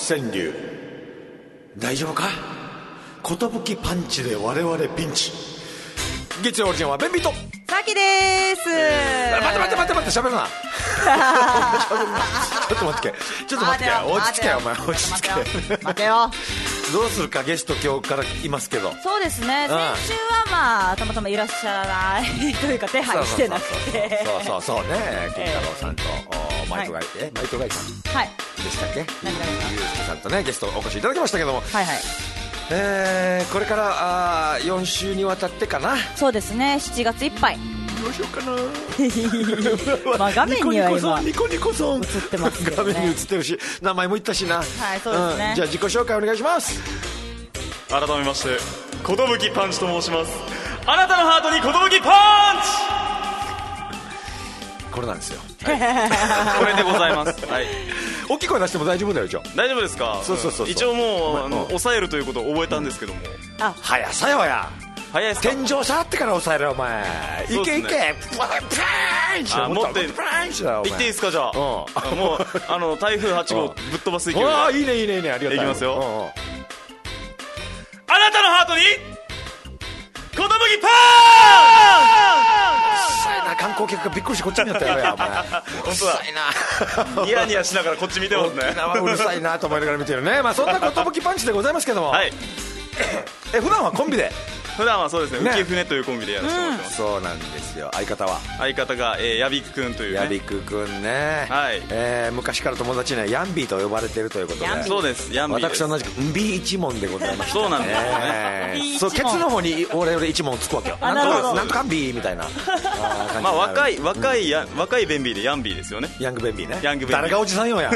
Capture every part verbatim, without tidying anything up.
川柳、大丈夫か？寿パンチで我々ピンチ。月曜オリジンはベンビーとさきでーす。 待って待って待って待って、喋るなちょっと待ってけちょっと待ってけ落ち着けお前落ち着け待てよどうするか、ゲスト今日からいますけど。 そうですね、先週はまあたまたまいらっしゃらないというか手配してなくて、 そうそうそうね、金太郎さんとマイトガイ、えマイトガイさんはいでしたっけ、 何がですか、 ゆうすけさんとねゲストお越しいただきましたけども、 はいはい、 えー、これからあよん週にわたってかな。 そうですね、しちがついっぱいどうしようかなまあ画面には今ニコニコソン映ってますけどね、 画面に映ってるし名前も言ったしな。はいそうですね、 うん、じゃあ自己紹介お願いします。 改めまして寿パンチと申します。あなたのハートに寿パンチこれなんですよこれでございます、はい、 大きい声出しても大丈夫だよ。一応大丈夫ですか。 そうそうそうそう、 一応もうあの、 うん、 抑えるということを覚えたんですけども、 あ早さよや早いですか。 天井触ってから抑えろお前、いけいけパンチあ持ってパンチだよお前。 言っていいですか。じゃあ、うん、もうあの台風はち号ぶっ飛ばす勢いでああいいねいいねいいね、ありがとう。 いきますよ。 うんうん、 あなたのハートに寿パンチさいな、観光客がびっくりしてこっちにやったよやお前本当だ、 うるさいなニヤニヤしながらこっち見てますね。 沖縄うるさいなと思いながら見てるね。まあそんな寿パンチでございますけども、 はい、 え普段はコンビで。 普段はそうですね、 ね浮舟というコンビでやらせてもらってます、 うん、そうなんですよ。相方は相方が、えー、ヤビックくんというね、 ヤビックくんね、 はい、 えー、昔から友達にはヤンビーと呼ばれているということで、 そうです、ヤンビーです。 私と同じくンビー一門でございまして、 そうなんですよね、 えー、そうケツの方に俺俺一門つくわけよ。 あなるほど、 なんとかンビーみたいなまあ若い若いや、うん、若いベンビーでヤンビーですよね。 ヤングベンビーね。 ヤングベンビー誰がおじさんよや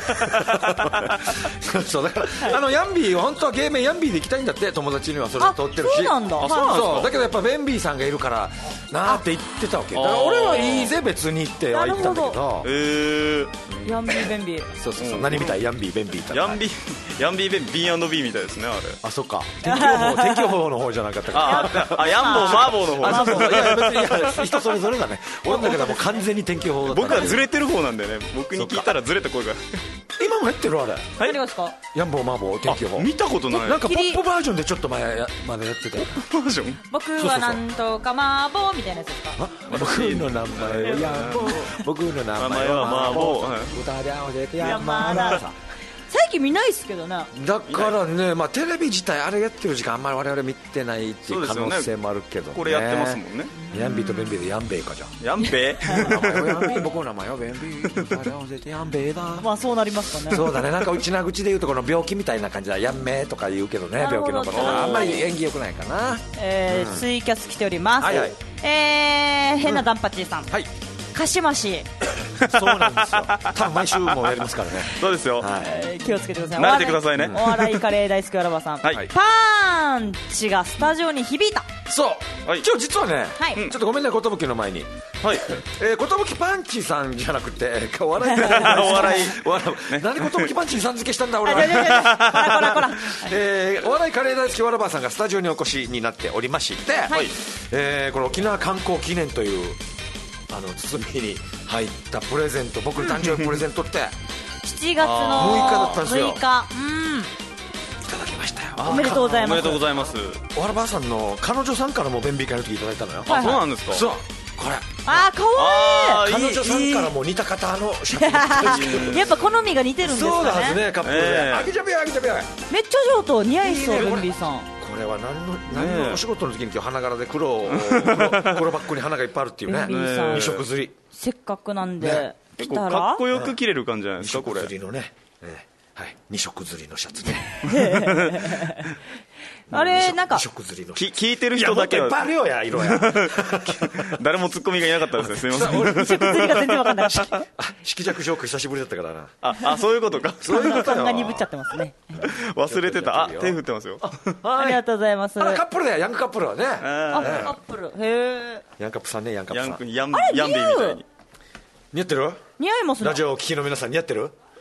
そうそうだから、はい、あのヤンビーは本当は芸名ヤンビーで行きたいんだって。友達にはそれ通ってるし。 そうなんだ。 あ、そうなんですか。だけどやっぱベンビーさんがいるからなーって言ってたわけだから、俺はいいぜ別にっては言ったんだけど、 えー、 ヤンビーベンビー、 そうそうそう、何みたい、ヤンビーベンビーヤンビーヤンビーベンビー ビー みたいですね、あれ。 あ、そっか、天気予報天気予報の方じゃなかったかああ、ヤンボーマーボーの方。 あ、そうそう、いや別にいや人それぞれだね。俺の中ではもう完全に天気予報だった。 僕はずれてる方なんでね、僕に聞いたらずれた声が。 今もやってるあれ、 何がですか。 ヤンボーマーボー天気予報見たことない。 なんかポップバージョンでちょっと前までやってて、 バージョン、 僕はなんとか麻婆みたいなやつですか。 僕の名前はヤンボー、僕の名前は麻婆、歌で合わせて山田さん。 最近見ないっすけどね。 だからね、まあ、テレビ自体あれやってる時間あんまり我々見てないっていう可能性もあるけど、ね、 これやってますもんね。 ヤンビーとベンビーでヤンベーか。じゃあヤンベー僕の名前はベンビー、歌で合わせてヤンベーだ。 まあそうなりますかね。 そうだね、なんかうちな口で言うとこの病気みたいな感じだ、ヤンメーとか言うけどね、病気のことあんまり縁起良くないかな。 えーうん、ツイキャス来ております、 はいはい、 えー、変なダンパチーさん、 うん、はい、 かしましそうなんですよ、多分毎週もやりますからね。 そうですよ、 はい、 えー、気をつけてください。 慣れてくださいね。 お笑いカレー大好きわらばさん、はい、パンチがスタジオに響いた。 そう、はい、今日実はね、はい、ちょっとごめんね、寿の前に、はい、えー、寿パンチさんじゃなくてお笑いお笑いお笑い、ね、なんで寿パンチにさん付けしたんだ俺は。 こらこらえー、お笑いカレー大好きわらばさんがスタジオにお越しになっておりまして、はい、えー、この沖縄観光記念というあの包みに入ったプレゼント、僕の誕生日プレゼントってしちがつのむいかだったんですよ。 むいか、うん、 いただきましたよ。 おめでとうございます。 おめでとうございます。 おわらばさんの彼女さんからも便秘会の時いただいたのよ。 あ、そうなんですか。 そう、これあー、かわいい。 彼女さんからも似た方のシャツやっぱ好みが似てるんですかね。 そうなんですね、カップルで、 えー、 あげちゃべよあげちゃべよ。 めっちゃ上等、似合いそう、ベンビーさん。 これは何の何のお仕事の時に今日花柄で黒黒黒バッグに花がいっぱいあるっていうね、二色釣り、 せっかくなんで、 ね、 結構かっこよく着れる感じじゃないですか、これ。 二色釣りのね、えー、はい、二色釣りのシャツねあれ、なんか聞いてる人だけは、 いや、もっといっぱいあるよや、色や誰もツッコミがいなかったですね、すみません。 二色釣りが全然わかんなかった。 色弱ジョーク久しぶりだったからな。 ああ、そういうことか。 そういうことよ。 勘が鈍っちゃってますね。 忘れてた。あ、手振ってますよ。 ありがとうございます。 あら、カップルだよ、ヤングカップルはね。 あ、カップル、へえ。 ヤンカップさんね、ヤンカップさん。 ヤンヤンヤンベイみたいに似合ってる？ 似合いますね。 ラジオをお聞きの皆さん似合ってる？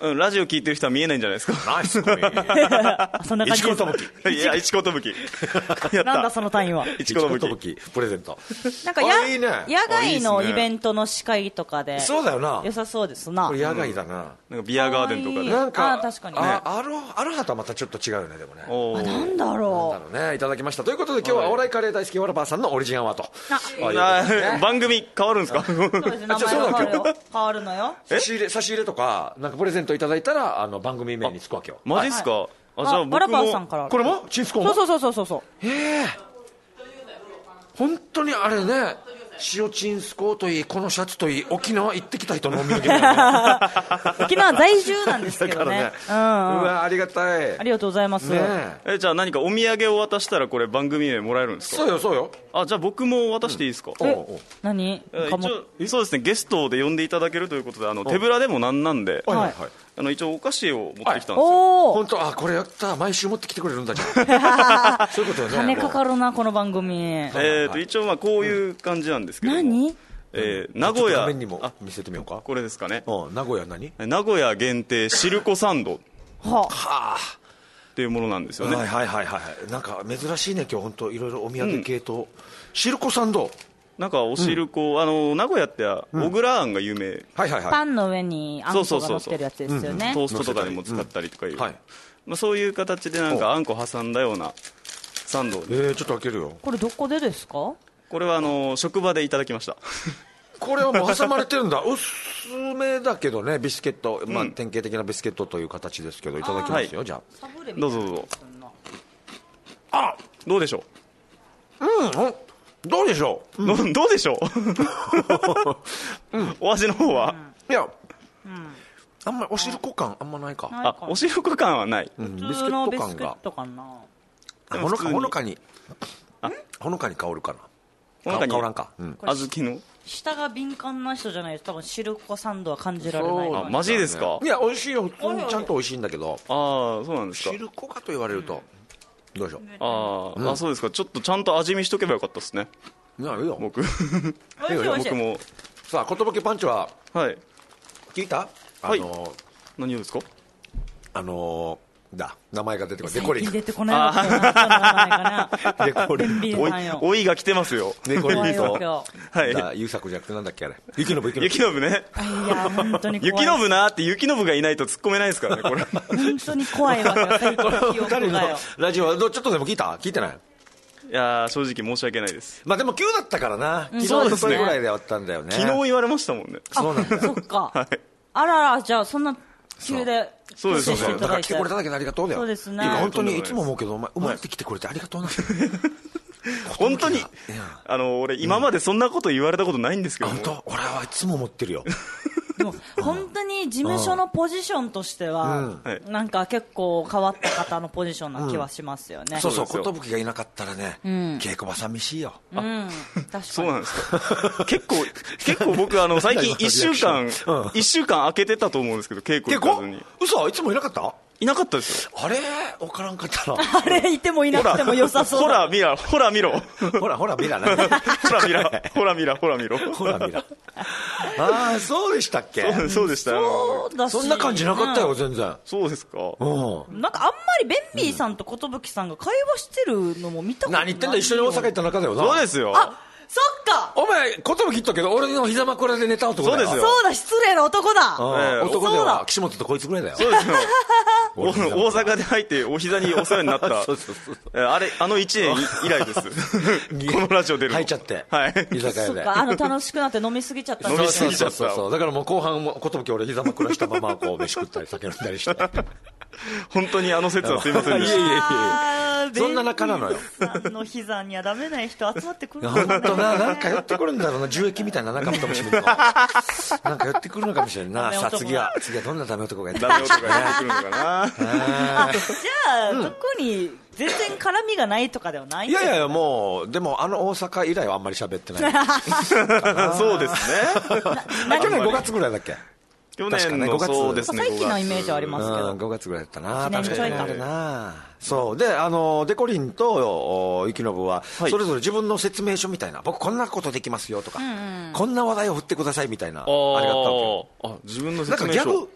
うん、ラジオ聞いてる人は見えないんじゃないですか。 ナイスコミそんな感じです。 一子とぶきいや、一子とぶき。やった。 なんだその単位は。 一子とぶき。 ぶきプレゼント。 なんかやあいいね野外のイベントの司会とかでそうだよな良さそうですな。 これ野外だな、 なんかビアガーデンとかで。 かわいいなんかあ確かにねあアロアロハとはまたちょっと違うよねでもね。 おーなんだなんろだろうねいただきましたということで今日はお笑いカレー大好きわらばーさんのオリジンアワーとう。あ、 あいうあことでね番組変わるんですか？ そうですね。名前が変わるよ。変わるのよ。 差し入れ差し入れとかなんかプレゼントいただいたらあの番組名につくわけよ。 マジっすか？あ、じゃああ、わら僕も。 ばーさんから。 これもチンスコーンもそうそうそうそうそう。 へえ本当にあれね塩チンスコーといいこのシャツといい沖縄行ってきた人のお土産だよね沖縄在住なんですけどね。 だからねうんうん。 うわありがたいありがとうございます。 ねええ、じゃあ何かお土産を渡したらこれ番組名もらえるんですか？ そうよそうよあ、じゃあ僕も渡していいですか？ おうおう何？ えかも一応そうですね、ゲストで呼んでいただけるということで、あの手ぶらでもなんなんで、 はいはいはいあの一応お菓子を持ってきたんですよ。 おお。 本当あこれやった毎週持ってきてくれるんだじゃんそういうことよね金かかるなこの番組。 えーと一応まあこういう感じなんですけども、 何？ えー名ちょっと古屋画面にもあ見せてみようかこれですかね、 うん名古屋何名古屋限定シルコサンドっははあていうものなんですよね。 はいはいはいはいなんか珍しいね今日本当いろいろお土産系と、シルコサンドなんかおしるこ、あの名古屋って小倉あんが有名、 はいはいはいパンの上にあんこが乗ってるやつですよね。 トーストとかでも使ったりとかいう、 うんはいまあ、そういう形でなんかあんこ挟んだようなサンドを、 えー、ちょっと開けるよこれどこでですか？ これはあの職場でいただきましたこれはもう挟まれてるんだ薄めだけどねビスケット、まあ、典型的なビスケットという形ですけどいただきますよ、 はいじゃサブレみたいなどうぞどうぞ。 あどうでしょあうんうんどうでしょう、 う、どどうでしょう、お味の方は、 いや、あんまりおしるこ感あんまないか、 ないあおしるこ感はない、 うんビ普通スケットのビスケッ感がトかな。 ほのかでも普通にほのかにほのかに香るかなほのかに香らんか、うん、 小豆の舌が敏感な人じゃないと多分シルコサンドは感じられないそうからあマジですか？ いや美味しいよ普通にちゃんと美味しいんだけどああそうなんですか。 しるこかと言われると、どうでしょあー、あそうですか。ちょっとちゃんと味見しとけばよかったですねういやいいよ僕美味しい美味しい僕もさあ寿パンチははい聞いたはいあの何をですか？ あのだ名前が出てこないデコリン最近出てこないわけよな人の名前がな。 デコリンおい便利さんよ。 おいが来てますよデコリン怖いわとけよ。 はいだ優作じゃなくてなんだっけあれ雪のぶ雪のぶ雪のぶねいや本当に怖い。 雪のぶなーって雪のぶがいないと突っ込めないですからねこれ本当に怖いわけよ。最近の記二人の憶がよ。 ラジオはどちょっとでも聞いた聞いてないいやー正直申し訳ないです。 まあでも急だったからな昨日そうですね一昨日ぐらいで終わったんだよね昨日言われましたもんね。 そうなんだよそっか。 はいあららじゃあそんな急でそうです調整していただいてだから来てくれただけでありがとうだよそうですねいや本当にいつも思うけどお前生まれてきてくれてありがとうな本当にいやあの俺今までそんなこと言われたことないんですけども、 本当俺はいつも思ってるよでも本当に事務所のポジションとしては、 うんはいなんか結構変わった方のポジションな気はしますよね。 そうそうそうですよ寿がいなかったらねん稽古場寂しいようん、確かに。 そうなんですか結構結構僕あの最近いっしゅうかんうんいっしゅうかん空けてたと思うんですけど稽古稽古行かずに嘘いつもいなかったいなかったですよ。 あれ分からんかったなあれいてもいなくても良さそうほだ。 ら見らほら見ろほらほら見らなほら見らほら見らほら見ろほら見らああそうでしたっけそうそうでしたよそうだしそんな感じなかったよ全然そうですか。 うんなんかあんまりベンビーさんと寿さんが会話してるのも見たことない。 何言ってんだ一緒に大阪行った中だよなそうですよ。 あ、そっか。 お前寿言ったけど俺の膝枕で寝た男だよそうですよそうだ、失礼な男だ。 うんええ男でそうだは岸本とこいつぐらいだよそうですよお大俺阪で入ってお膝にお世話になったそうそうそうえあれあのいちねん以来ですこのラジオ出るの入っちゃってはい居酒屋でそっか、あの楽しくなって飲みすぎちゃったん飲みすぎちゃったそうそうそうだからもう後半も寿俺膝枕したままこう飯食ったり酒飲んだりして本当にあの説はすいませんでしいえいえいえあーそんな仲なのよベンビーさんの膝にはダメな人集まってくる本当ななんか寄ってくるんだろうな樹液みたいな中身かもしれないなんか寄ってくるのかもしれんなダメ男さあ次は次はどんなダメ男がやってたダメ男がやってくるのかなあじゃあ、特に全然絡みがないとかではないいやいやいやもうでもあの大阪以来はあんまり喋ってないそうですねあ去年ごがつぐらいだっけ去確かね年のごがつそうですね最近のイメージはありますけどうん、ごがつぐらいだったな一年ちょいか確かにあれなそうであのデコリンとお雪信ははいそれぞれ自分の説明書みたいな、僕こんなことできますよとか、こんな話題を振ってくださいみたいなあれがあったわけよああ自分のなん説明書かギャグ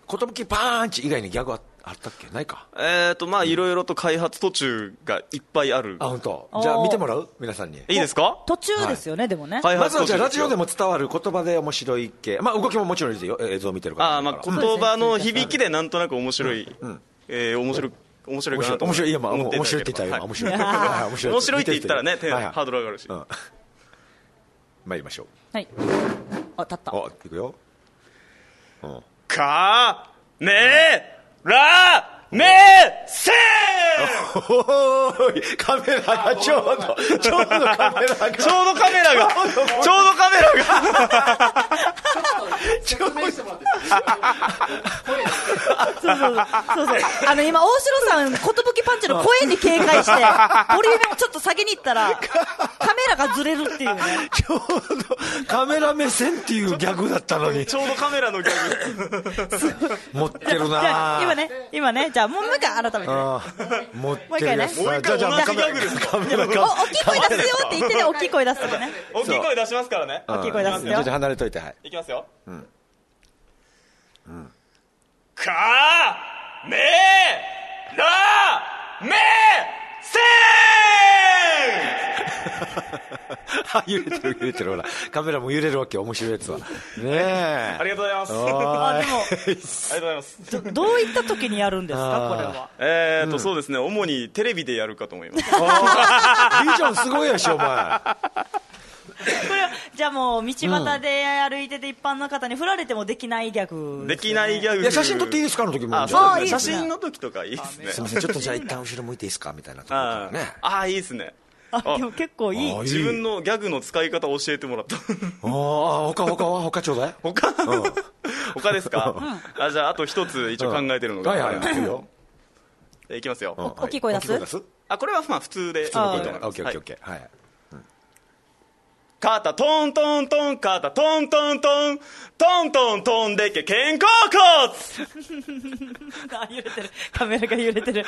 寿パンチ以外にギャグああったっけ？ないか。 えーとまあいろいろと開発途中がいっぱいある。 あ、本当。じゃあ見てもらう？皆さんに。 いいですか？ 途中ですよね、でもね。 開まずは発途中ですよ。 じゃあラジオでも伝わる言葉で面白い系、まあ動きももちろんいいですよ、映像見てるから。 あーまあ言葉の響きでなんとなく面白い、えー面白い面白いかなと面白い、いやまあ思ってい面ただければ白いって言ったら面白い。 はい面白い。 面白いって言ったらね、手はいはいハードル上がるし。 うん参りましょう。 はい。あ、立った。 お、いくよ。うん。 かめらめせおーい、カメラがちょうど、ちょうどカメラが。 ちょうどカメラがちょうどカメラがちょうどそうそうそうそう。あの今大城さん寿パンチの声に警戒してボリュームをちょっと下げに行ったらカメラがずれるっていうね。 ちょうどカメラ目線っていうギャグだったのに。 ちょうどカメラのギャグ持ってるな。 じゃあ今ね今ねじゃあもう一回改めてね。 あー持ってるやつ。 もう一回ねじゃあじゃあもう一回同じギャグですか？ カメラお大きい声出すよって言ってね、大きい声出すとかね。 大きい声出しますからね。 大きい声出すよじゃあじゃあ離れといて、はい。 いきますよ。 んかめらめせあ、揺れてる揺れてる、ほらカメラも揺れるわけ、面白いやつはねえ。 ありがとうございます。 おーいあでもありがとうございます。 どどういった時にやるんですかあーこれは。 えーと、そうですね、主にテレビでやるかと思います。 あービジョンすごいやしお前。 これはじゃあもう道端で歩いてて一般の方に振られてもできないギャグできないギャグ。 いや写真撮っていいですかの時も。 あ、 じゃあそうですね。 あいいですね写真の時とかいいですね。 すみません、ちょっとじゃあ一旦後ろ向いていいですかみたいなところかあらね。 あー、いいですね。 あでも結構いい。 あー自分のギャグの使い方を教えてもらった。 ああ、他他は他ちょうだい。 他、他ですか？あ、じゃああと一つ一応考えてるのが、 はいはいはい。いいよ。 いきますよ。 うん大きい声出す大きい声出す？ あ、これはまあ普通でいいとあ思います。 オッケーオッケーオッはいケー。はい。 肩トントントン、肩トントントン、トントントンでけ肩甲骨。 あ揺れてるカメラが揺れてる。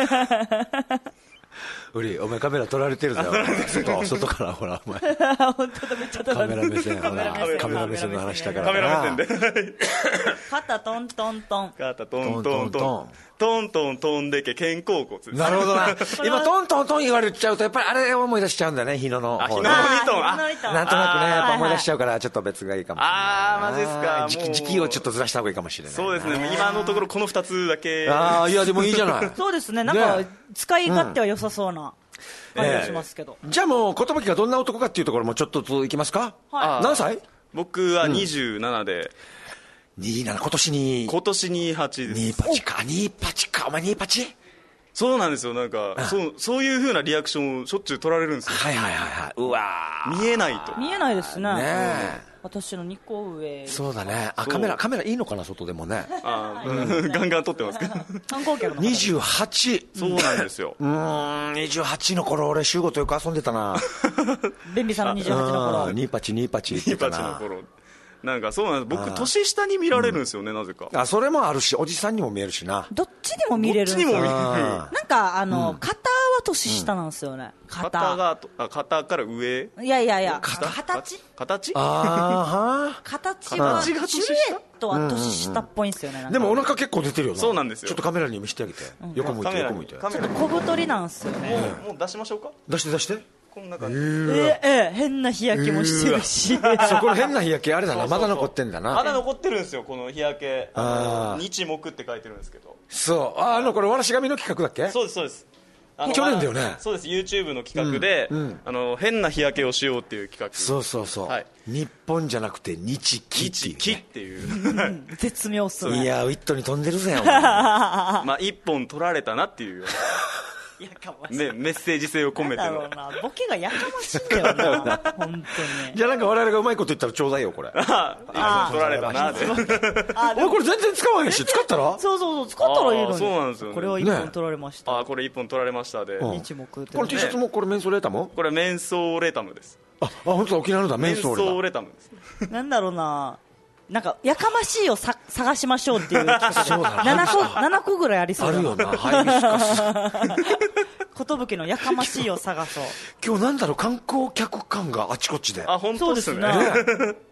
ウリ、お前カメラ撮られてるぞ。外外からほらお前。 本当だめっちゃ撮らカれてる。 メラ目線、ほらカメラ目線カメラ目線の話だからな。 カメラ目線で。 肩トントントン。 肩トントントン、トントントンでけ肩甲骨です。 なるほどな。今トントントン言われちゃうとやっぱりあれを思い出しちゃうんだね、日野のあ、日方ね。 のの糸。 ああ、 なんとなくね、やっぱ思い出しちゃゃうからちょっと別がいいかもしれない。 あーマジっすか時期もう時期をちょっとずらした方がいいかもしれない。 そうですね。今のところこの二つだけ。 ああ、いやでもいいじゃない。 そうですね、なんかね使い勝手は良さそうな感じがしますけど。 じゃあもう寿がどんな男かっていうところもちょっといきますか。 はい何歳？ 僕はにじゅうななで、 にじゅうなな、今年に今年にじゅうはちです。 にじゅうはちか、にじゅうはちか、お前にじゅうはち？ そうなんですよ。なんか、そうそういう風なリアクションをしょっちゅう取られるんですよ。 はいはいはいはい。うわ見えないと。 見えないですね。 ねえ。 私のにこ上。 そうだね。あ、 そうカメラ、カメラいいのかな、外でもね。 あーガンガン撮ってますけど。 観光客の方にじゅうはち。 そうなんですよ。 うーん、にじゅうはちの頃、俺、週ごとよく遊んでたな。 便利さんのにじゅうはちの頃。 うんにじゅうはち、にじゅうはちって言ってたな。 にじゅうはちの頃。なんかそうなんです。僕、年下に見られるんですよね、なぜか。 あ、それもあるし、おじさんにも見えるしな。 どっちにも見れるんですよ。 どっちにも見れる。 あなんかあの、肩は年下なんですよね。 肩肩。 が、あ肩から上。 いやいやいや、 肩形形あーは形は、シルエ形が年下ットは年下っぽいんですよね。なんかでもお腹結構出てるよな。 そうなんですよちょっとカメラに見せてあげて。横向いて、 カメラに横向いて。 カメラに小太りなんですよね。 もうもう出しましょうか。 出して出して。 こんな感じ。 ええ、ええ、変な日焼けもしてるし。 そこの変な日焼け、あれだな、まだ残ってんだな。 まだ残ってるんですよ、この日焼け。 あー日木って書いてるんですけど。 そう。あ、あの、これ、わらし紙の企画だっけ？ そうです、そうです。あの去年だよねそうです、YouTube の企画で、 うんうんあの変な日焼けをしようっていう企画。 そうそうそう。 はい日本じゃなくて、日記っていう、ね。 木っていう。 絶妙っすね。 いや、ウィットに飛んでるぜ、お前。 まあ、一本取られたなっていうよやかましい。 うな、ね、メッセージ性を込めてのなんだろう。な、ボケがやかましいんだよな、本当に。 じゃあなんか我々がうまいこと言ったらちょうだいよ、これ。 あ一本取られたなって。 あ、でもおい、これ全然使わへんし、使ったらそうそうそう、使ったらいいのに。 あーそうなんですよねこれは一ね本取られました。 あ、これ一本取られましたで。 うん一目ってこの T シャツもこれメンソーレータム？ これメンソーレタムです。 あ、あ、本当だ、沖縄のだ、メメンソンソーレだ。 ーレタムです。 なんだろうな、なんか、やかましいをさ探しましょうっていう企画そうだなななこ、ななこぐらいありそうだな。 あるよな、ハイビスカス。 寿のやかましいを探そう。 今日なんだろう、観光客感があちこちで。 あ、本当ですね。 そうですね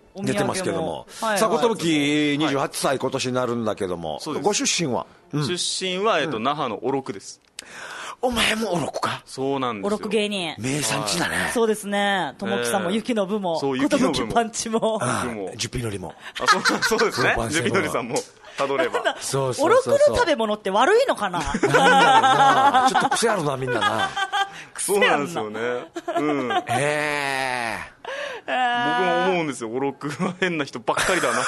お土産も出てますけども、 はいはい、 さあ寿にじゅうはっさい今年になるんだけども、 そうです。 ご出身は、 うん、出身は、えっと、那覇のおろくです。 お前もおろくか。 そうなんですよ。 おろく芸人名産地だね、はい、 そうですね。ともきさんも雪の部も、 そう、 雪の部もパンチも、 ジュピノリも、 あ、そう、そうですね。ジュピノリさんもたどれば。 そうそうおろくの食べ物って悪いのかな。 なんだろうな、ちょっと癖あるなみんなな。 そうなんですよね。うん。 へえ。 僕も思うんですよ、おろくは変な人ばっかりだなって。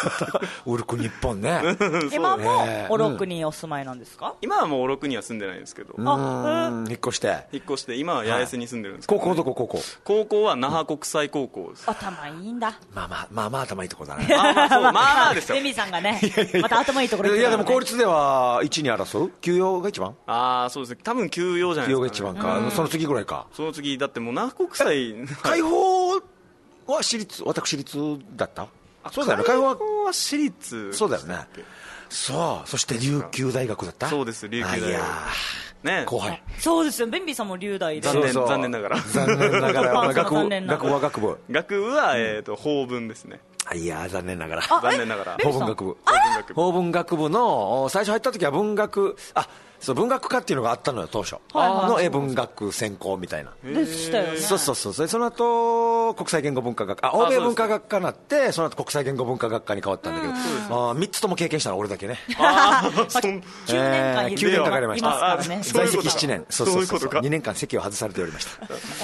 おろく日本ね。 今もおろくにお住まいなんですか？ 今はもうおろくには住んでないんですけど、 あ、引っ越して引っ越して今は八重洲に住んでるんですけど、 高校どこ高校？ 高校は那覇国際高校です。 頭いいんだ。 まあまあまあまあ頭いいところだね。 まあまあそうまあまあですよ。 レミさんがね、また頭いいところ。 いやでも公立ではいちに争う？休養が一番？ ああそうですね。多分休養じゃないですか。 休養が一番か。その次ぐらいか。 その次だってもう那覇国際開放は私立、私立だった？そうだよね。開放は私立。 そうだよね。そう、そして琉球大学だった？ そうです、琉球大学。 ね、後輩。 そうですよ、ベンビーさんも琉大で。 残念、残念ながら。 残念ながら。学部、学部は学部。 学部は、えっと、法文ですね。 いや残念ながら。 残念ながら。 法文学部。法文学部の、最初入った時は文学、あ、そう文学科っていうのがあったのよ当初の英文学専攻みたいなでしたよね。 そうそうそう。その後国際言語文化学科、あ欧米文化学科になってその後国際言語文化学科に変わったんだけど、みっつとも経験したの俺だけね。 きゅうねんかんきゅうねんかかりました。在籍ななねん。 そうそうそう。 にねんかん席を外されておりました。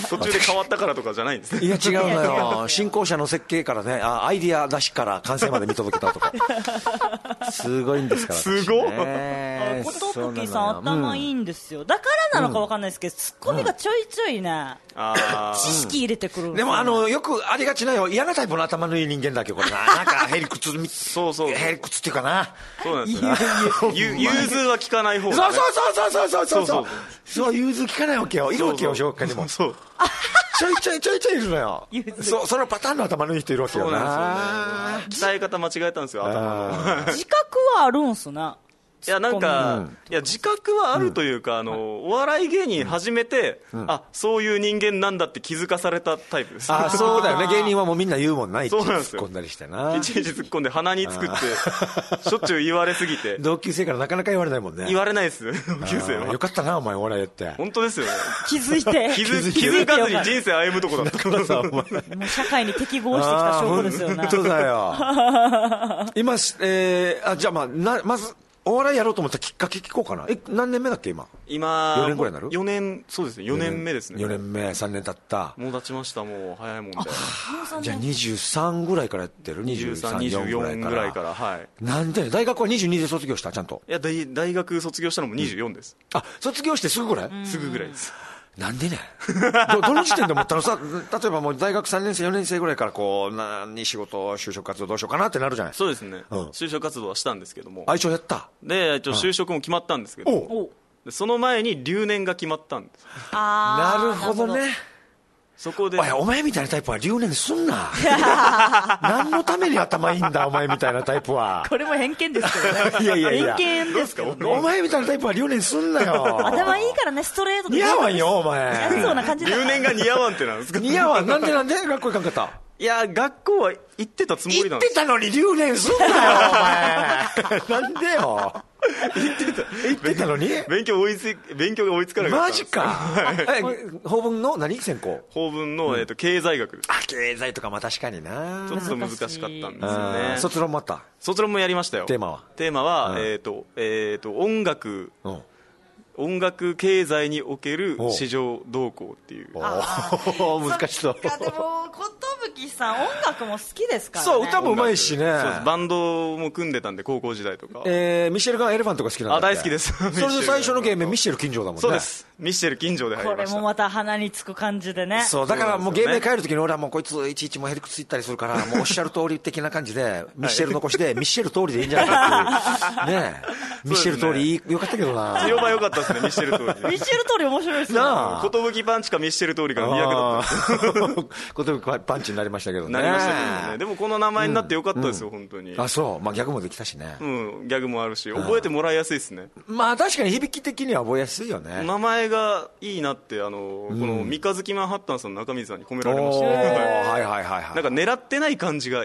途中で変わったからとかじゃないんですね。 いや違うのよ。進行者の設計からね、アイディア出しから完成まで見届けたとか。すごいんですから。 すごい。 ことぶきさん頭いいんですよ。だからなのかわかんないですけど、ツッコミがちょいちょいね、知識入れてくる。 でもあのよくありがちなよ、嫌なタイプの頭のいい人間だっけこれな。なんかへりくつみ、そうそう、へりくつっていうかな。 そうなんですよ。融通は効かない方。 そうそうそうそうそうそうそう。そう融通効かないわけよ。いるわけよ紹介にも。そう。ちょいちょいちょいちょいいるのよ。そそのパターンの頭のいい人いるわけよな。 鍛え方間違えたんですよ頭の。 自覚はあるんすね。 いやなんか、いや自覚はあるというか、あのお笑い芸人始めて、あそういう人間なんだって気づかされたタイプです。 あそうだよね。芸人はもうみんな言うもんない。 そうなんですよ。 突っ込んだりしてな。 いちいち突っ込んで鼻につくってしょっちゅう言われすぎて。 同級生からなかなか言われないもんね。 言われないです同級生は。 よかったなお前お笑いって。 本当ですよね。 気づいて気づ気づかずに人生歩むとこだったからさ。 もう社会に適合してきた証拠ですよね。 本当だよ。今えー、あじゃあまあなまず。お笑いやろうと思ったきっかけ聞こうかな。え何年目だっけ今？ 今よねんぐらいになる？ よねん、そうですね、よねんめですね。 よねんめ、さんねん経った。 もう経ちました。もう早いもんで。 じゃあにじゅうさんぐらいからやってる？にじゅうさん、にじゅうよんぐらいから。 はい。 なんで大学はにじゅうにで卒業したちゃんと？ いや大大学卒業したのもにじゅうよんです。 あ卒業してすぐぐらい？ すぐぐらいです。 なんでねど, どの時点で思ったのさ。例えばもう大学さんねん生よねん生ぐらいからこう何仕事就職活動どうしようかなってなるじゃない。 そうですね、うん、就職活動はしたんですけども。 あ一応やったで一応就職も決まったんですけど、うん、その前に留年が決まったんです。 あなるほどね。 そこでお前みたいなタイプは留年すんな何のために頭いいんだお前みたいなタイプは。 これも偏見ですけどね。 いやいやいや偏見ですけど、ね、 お前みたいなタイプは留年すんなよ。 頭いいからねストレートで似合わんよお前。 やりそうな感じだ。 留年が似合わんってなんですか？ 似合わん。なんでなんで学校行かんかった？ いや学校は行ってたつもりなんです。 行ってたのに留年すんなよお前なんでよ。行ってた行ってたのに勉強追いつ勉強が追いつかなかった。 マジか。法文の何専攻？ 法文の、えー、と経済学です。 あ経済とかまあ確かになちょっと難しかったんですよね。 卒論もあった？ 卒論もやりましたよ。 テーマはテーマは、うん、えっ、ー、とえっ、ー、と音楽、うん、音楽経済における市場動向っていう。 お難しそう。 でも寿さん音楽も好きですからね。 そう歌もうまいしね。 そうバンドも組んでたんで高校時代とか、 えー、ミシェルガン・エレファントが好きなんだって。 あ大好きです。 それで最初の芸名ミッシェル金城だもんね。 そうですミッシェル金城で入りました。 これもまた鼻につく感じでね。 そうだからもう芸名変えるときに俺はもうこいついちいちもへりくついったりするからもうおっしゃる通り的な感じでミッシェル残しでミッシェル通りでいいんじゃないかっていうね。ミッシェル通りよかったけどな。 強場良かったですねミッシェル通り。 ミッシェル通り面白いですね。 寿パンチかミッシェル通りかのに役だった。 寿パンチになりましたけどね。 なりましたけどね。でもこの名前になってよかったですよ、うん、本当に。 あそうまあギャグもできたしね。 うんギャグもあるし覚えてもらいやすいですね。 まあ確かに響き的には覚えやすいよね。 名前がいいなってあの、うん、この三日月マンハッタンさんの中水さんに込められました。 はいはいはいはい。 なんか狙ってない感じがいいって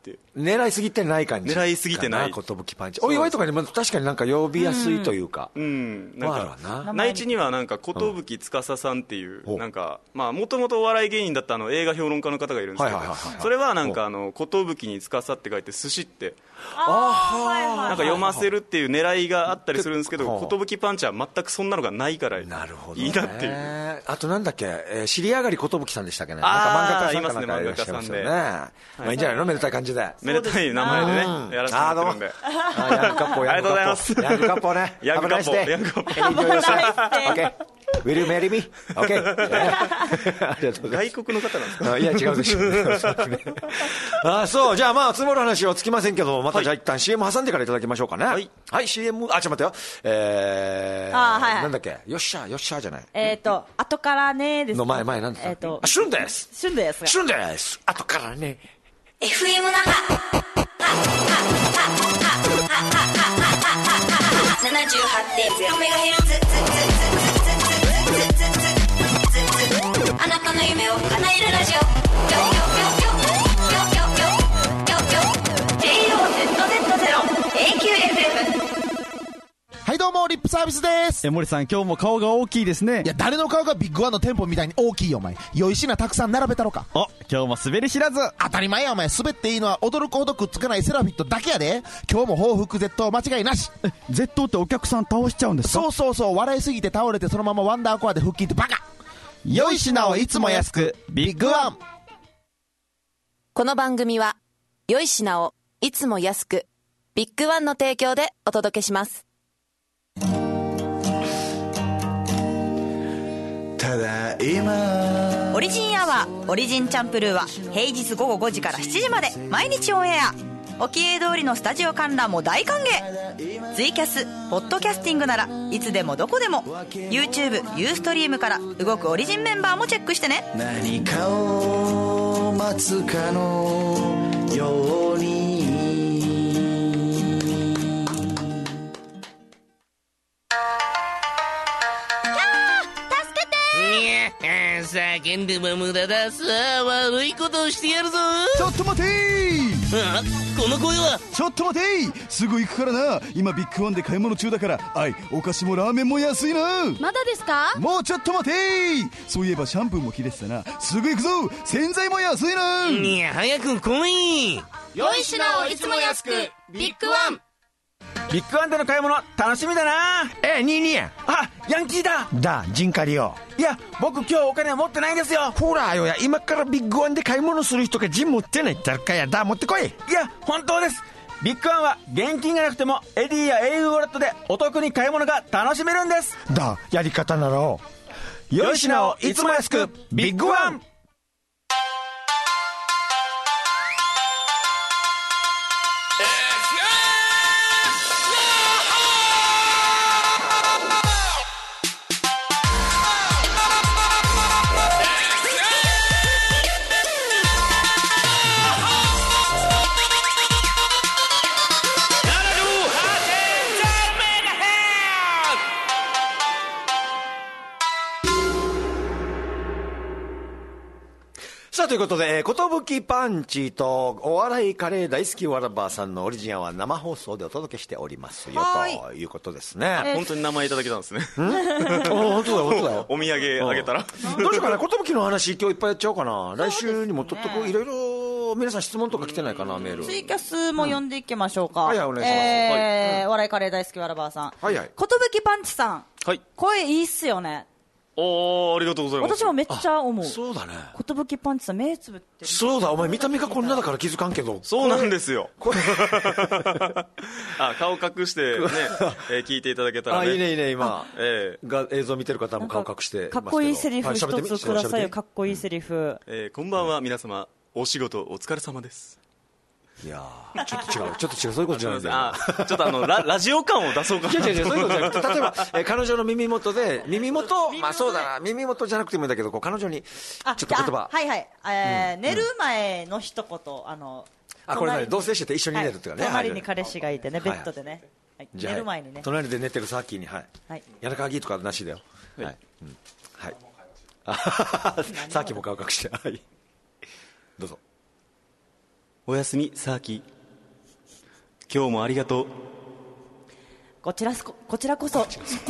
っていう、 狙いすぎてない感じ狙いすぎてない寿パンチ。お祝いとかにも確かになんか呼びやすいというか、 うん、うん、なんか、 まあな内地にはなんか寿司さんっていう、うん、なんかまあもともとお笑い芸人だったあの映画評論家の方がいるんですけど、それはなんかあの寿に司って書いて寿司って、あなんか読ませるっていう狙いがあったりするんですけど、寿パンチは全くそんなのがないからいいなっていう。 あとなんだっけ、えー、尻上がり寿さんでしたっけね、なんか漫画家さんかなんかいらっしゃいますよね。まあいいんじゃないの、めでたい感じで、 めでたい名前でね、うん、やらせてもらってるんで。 あヤングカッポー、 ありがとうございます。 ヤングカッポーね、 ヤングカッポー、ヤングカッポー、 Enjoy yourself. Okay. Will you marry me? Okay. 外国の方なんですか。 いや違うでしょあ、そうじゃあまあ積もる話はつきませんけど、またじゃあ一旦 シーエム 挟んでからいただきましょうかね。はい、はい、シーエム。 あ、ちょっと待ってよ、えー、あ、はいはい、なんだっけ、よっしゃよっしゃじゃない、 えっ、ー、と後からねですの前前なんですか、えー、と旬です旬です旬です後からねエフエム 那覇 ななじゅうはちてんゼロメガヘルツ あなたの夢を叶えるラジオ ジェイオーゼットゼットゼロ エーキューエフエム。 はいどうもリップサービスです。 え森さん今日も顔が大きいですね。 いや誰の顔がビッグワンの店舗みたいに大きいよお前。良い品たくさん並べたろか。 お今日も滑り知らず。 当たり前やお前。滑っていいのは驚くほどくっつかないセラフィットだけやで。今日も報復絶倒間違いなし。 え絶倒ってお客さん倒しちゃうんですか。 そうそうそう、笑いすぎて倒れてそのままワンダーコアで腹筋ってバカ。良い品をいつも安くビッグワン。 この番組は良い品をいつも安くビッグワンの提供でお届けします。 ただいまオリジンアワーオリジンチャンプルーは平日午後ごじからしちじまで毎日オンエア。おきえ通りのスタジオ観覧も大歓迎。ツイキャスポッドキャスティングならいつでもどこでも YouTube ユーストリームから動くオリジンメンバーもチェックしてね。 何かを待つかのように。 叫んでも無駄だ。さあ悪いことをしてやるぞ。 ちょっと待てー。 あこの声は。 ちょっと待てー。すぐ行くからな。今ビッグワンで買い物中だから。あいお菓子もラーメンも安いな。 まだですか。 もうちょっと待てー。そういえばシャンプーも切れてたな。すぐ行くぞ。洗剤も安いな。 いや早く来い。 良い品をいつも安くビッグワン。 ビッグワンでの買い物楽しみだな。 えニーニーあヤンキーだだジンカリオ。 いや僕今日お金持ってないんですよ。 ほらよや今からビッグワンで買い物する人がジン持ってないってあるかや。だ持ってこい。 いや本当です。ビッグワンは現金がなくてもエディや エーユー ウォレットでお得に買い物が楽しめるんです。 だやり方なら良い品をいつも安くビッグワン。 さあということで、寿パンチとお笑いカレー大好きわらばさんのオリジンは生放送でお届けしておりますよということですね。 本当に名前いただけたんですね。 本当だよ本当だよ。 お土産あげたらどうしようかな。寿の話今日いっぱいやっちゃおうかな。来週にもとっとくいろいろ皆さん質問とか来てないかな。メールツイキャスも読んでいきましょうか。 はいはいお願いします。 えーお笑いカレー大好きわらばさん。 はいはい。 寿パンチさん。 はい。 声いいっすよね。 おーありがとうございます。 私もめっちゃ思う。 そうだね。 寿パンチさん目つぶってる。 そうだお前見た目がこんなだから気づかんけど。 そうなんですよ。あ顔隠してね、えー、聞いていただけたらね。 あいいねいいね今、 えー、 が映像見てる方も顔隠してますけど。 かっこいいセリフ一つくださいよ。かっこいいセリフ。 えー、こんばんは皆様お仕事お疲れ様です。 いやちょっと違うちょっと違うそういうことじゃないんだよ。 あちょっとあの ラ, ラジオ感を出そうかな。 違う違うそういうことじゃなくて例えば、えー、彼女の耳元で耳元まあそうだな耳元じゃなくてもいいんだけどこう彼女にちょっと言葉はいはい、えーうん、寝る前の一言あのあこれ何同棲してて一緒に寝るっていうかね、はい、 隣に彼氏がいてねベッドでね、はいはい、寝る前にね隣で寝てるさっきにはい、はい、やらかぎとかなしだよはい、うんはい、さっきも顔隠してはいどうぞおやすみサーキ。今日もありがとう。 こちらすここちらこそ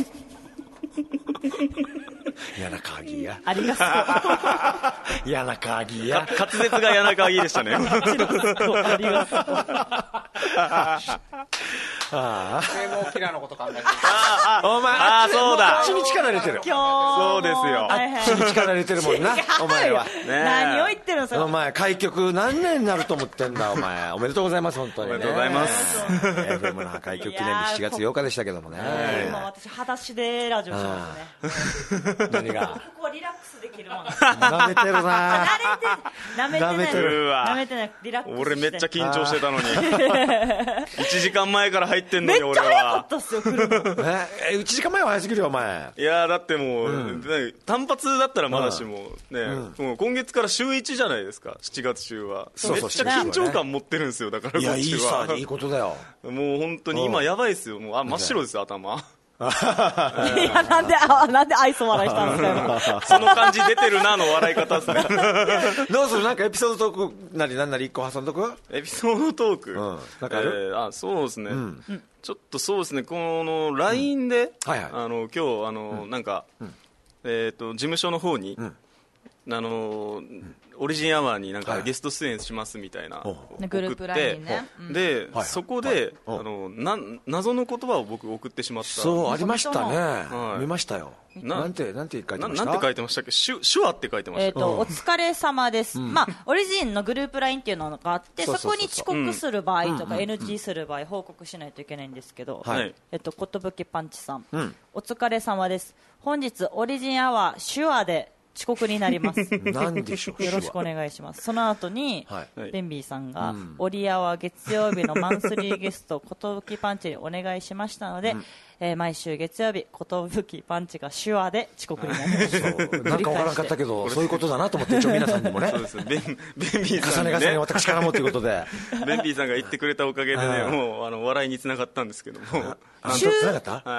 柳川木やありがとう柳川木や滑舌が柳川木でしたね。 ありがとうあ啓蒙キラーのこと考えてああお前ああそうだあっちに力入れてるそうですよ。 あっちに力入れてるもんなお前は、ね、 何を言ってるのそれお前開局何年になると思ってんだお前。おめでとうございます本当に、ね、 おめでとうございますエフエム の開局記念日しちがつようかでしたけどもね。 今私裸足でラジオしてますね。 何がここリラックスできるもん。 舐めてるな舐めて舐めてないうわ舐めてないリラックスして。 俺めっちゃ緊張してたのにいちじかんまえから入ってんのにめっちゃ俺は早かったっすよ来るの。 えいちじかんまえは早すぎるよお前。 いやだってもう、うん、単発だったらまだしも、ねうん、もう今月から週いちじゃないですかしちがつ週は。 そうそうめっちゃ緊張感持ってるんですよだからこっちは。 いやいいさいいことだよ。 もう本当に今やばいですよ。もうあ真っ白ですよ頭。 いやなんであなんで愛想笑いしたんですか。 その感じ出てるなの笑い方ですね。 どうするなんかエピソードトークなりなんなり一個挟んどく。 エピソードトーク、 うん、なんかある、 えー、あそうですね、うん、ちょっとそうですねこの ライン で、うんはいはい、あの今日あの、うん、なんか、うんえー、と事務所の方に、うんあのーオリジンアワーになんかゲスト出演しますみたいな、はい、 グループラインね、 で、はい、そこで、はい、あのな謎の言葉を僕送ってしまった。 そうありましたね、はい、見ましたよ。ななんてなんて書いてました。 なんて書いてましたっけ。手手話って書いてました。 えーと、うん、お疲れ様です、うん、まあオリジンのグループラインっていうのがあって、そこに遅刻する場合とか エヌジー する場合報告しないといけないんですけど、 はいえーと、ことぶきパンチさん、うん、お疲れ様です。本日オリジンアワー手話で遅刻になります。 なんでしょう。 よろしくお願いします。その後に、はい、ベンビーさんが、うん、オリアは月曜日のマンスリーゲストことぶきパンチにお願いしましたので、うんえー、毎週月曜日ことぶきパンチが手話で遅刻になります。 なんかわからなかったけどそういうことだなと思って一応皆さんにもね。 そうですベンベンビーさん、ね、 重ね重ね私からもということでベンビーさんが言ってくれたおかげでねもうあの笑いにつながったんですけども。 収録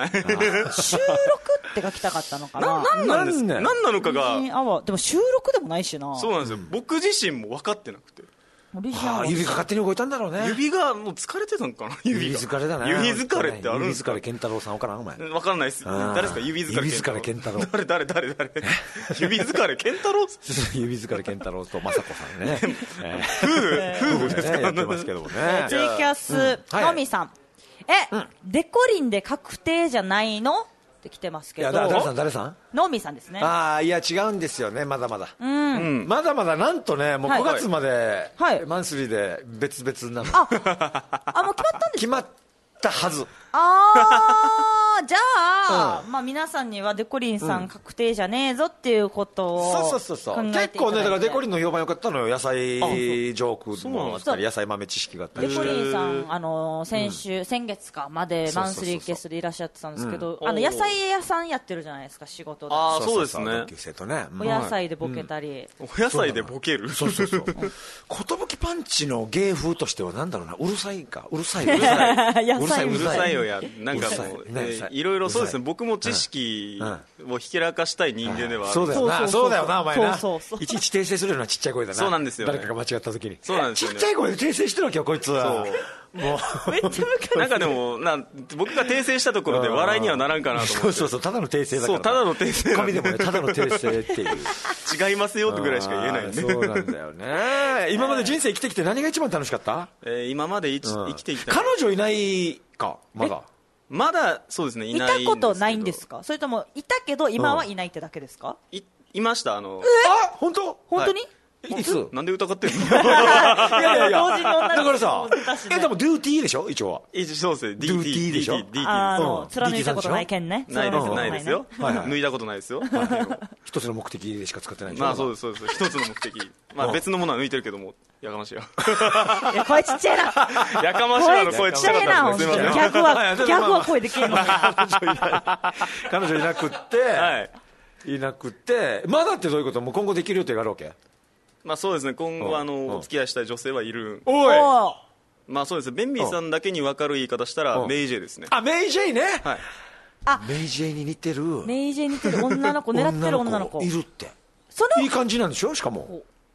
って書きたかったのかな。 ななんなんです何なのかが。 でも収録でもないしな。 そうなんですよ、うん、僕自身も分かってなくて。 はあ、指が勝手に動いたんだろうね。 指がもう疲れてたのかな。指が指疲れだね。 指疲れってあるんですか。 指疲れ健太郎さん分からんお前。 分からないです。誰ですか指疲れ。 指疲れ健太郎。 誰誰誰誰。指疲れ健太郎。 指疲れ健太郎と雅子さんね。 夫婦夫婦ですか。 やってますけどもね。 ツイキャスのみさん。え、うん、デコリンで確定じゃないのって来てますけど。いや誰さん誰さん。 のみさんですね。 ああいや違うんですよねまだまだ。 うん。 うん、まだまだなんとねもうごがつまで、はい、マンスリーで別々なの。 あ、あもう決まったんですか。 決まったはず。 ああじゃあ、うん、まあ皆さんにはデコリンさん確定じゃねえぞっていうことを考えていただいて、 そうそうそうそう結構ねだからデコリンの評判良かったのよ。野菜ジョークもあったり野菜豆知識があったり。 デコリンさんあの先週、うん、先月かまでマンスリーゲストでいらっしゃってたんですけど、あの野菜屋さんやってるじゃないですか仕事で。 ああそうですね。 同級生とね、 お野菜でボケたり、 うん、お野菜でボケる。 そうそうそう。寿パンチの芸風としてはなんだろうなうるさいかうるさいうるさい野菜うるさいよやなんかもういろいろそうですね。僕も知識をひけらかしたい人間ではある。 そうだよなそうだよなお前な。いちいち訂正するようなちっちゃい声だな。 そうなんですよ。 誰かが間違った時に。 そうなんですよ。 ちっちゃい声で訂正してるわけよこいつは。 もうめっちゃ昔なんかでもな僕が訂正したところで笑いにはならんかなと思って。 そうそうそうただの訂正だから。 そうただの訂正。 紙でもねただの訂正っていう違いますよってぐらいしか言えないね。 そうなんだよね。今まで人生生きてきて何が一番楽しかった？ えー、今まで生きてきた。 彼女いないかまだ。 まだそうですねいないんですけど。 いたことないんですか。それともいたけど今はいないってだけですか。 いいましたあの。 あ本当本当に。 いつなんで疑ってんの。 いやいやいやだからさえでもデューティーでしょ一応は。 そうですねデューティーでしょ。 あの貫いたことない剣ね。 ないですないですよ。抜いたことないですよ。 一つの目的でしか使ってない。 まあそうですそうです一つの目的。まあ別のものは抜いてるけどもやかましいよ。 いや声ちっちゃいな。 やかましいの声ちっちゃかったです。すみません。 逆は逆は声できるの。 彼女いなくっていなくってまだってどういうこと。もう今後できる予定があるわけ。 まあそうですね今後あのお付き合いしたい女性はいる。 おいまあそうですねベンビーさんだけに分かる言い方したらメイジェですね。 あメイジェね。 はいあメイジェに似てるメイジェに似てる女の子狙ってる女の子いるってそのいい感じなんでしょしかも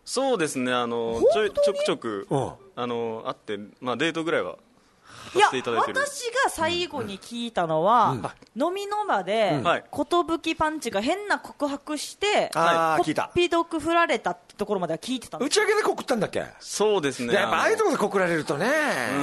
そうですね、あのちょいちょくちょくあの会って、まあ、デートぐらいはいやさせていただいてる。 私が最後に聞いたのは、うん、飲みの場で、うん、寿パンチが変な告白して、 あー聞いた、 こっぴどく振られたってところまでは聞いてたんです。 打ち上げで告ったんだっけ。 そうですね、 やっぱああいうところで告られるとね、 うん、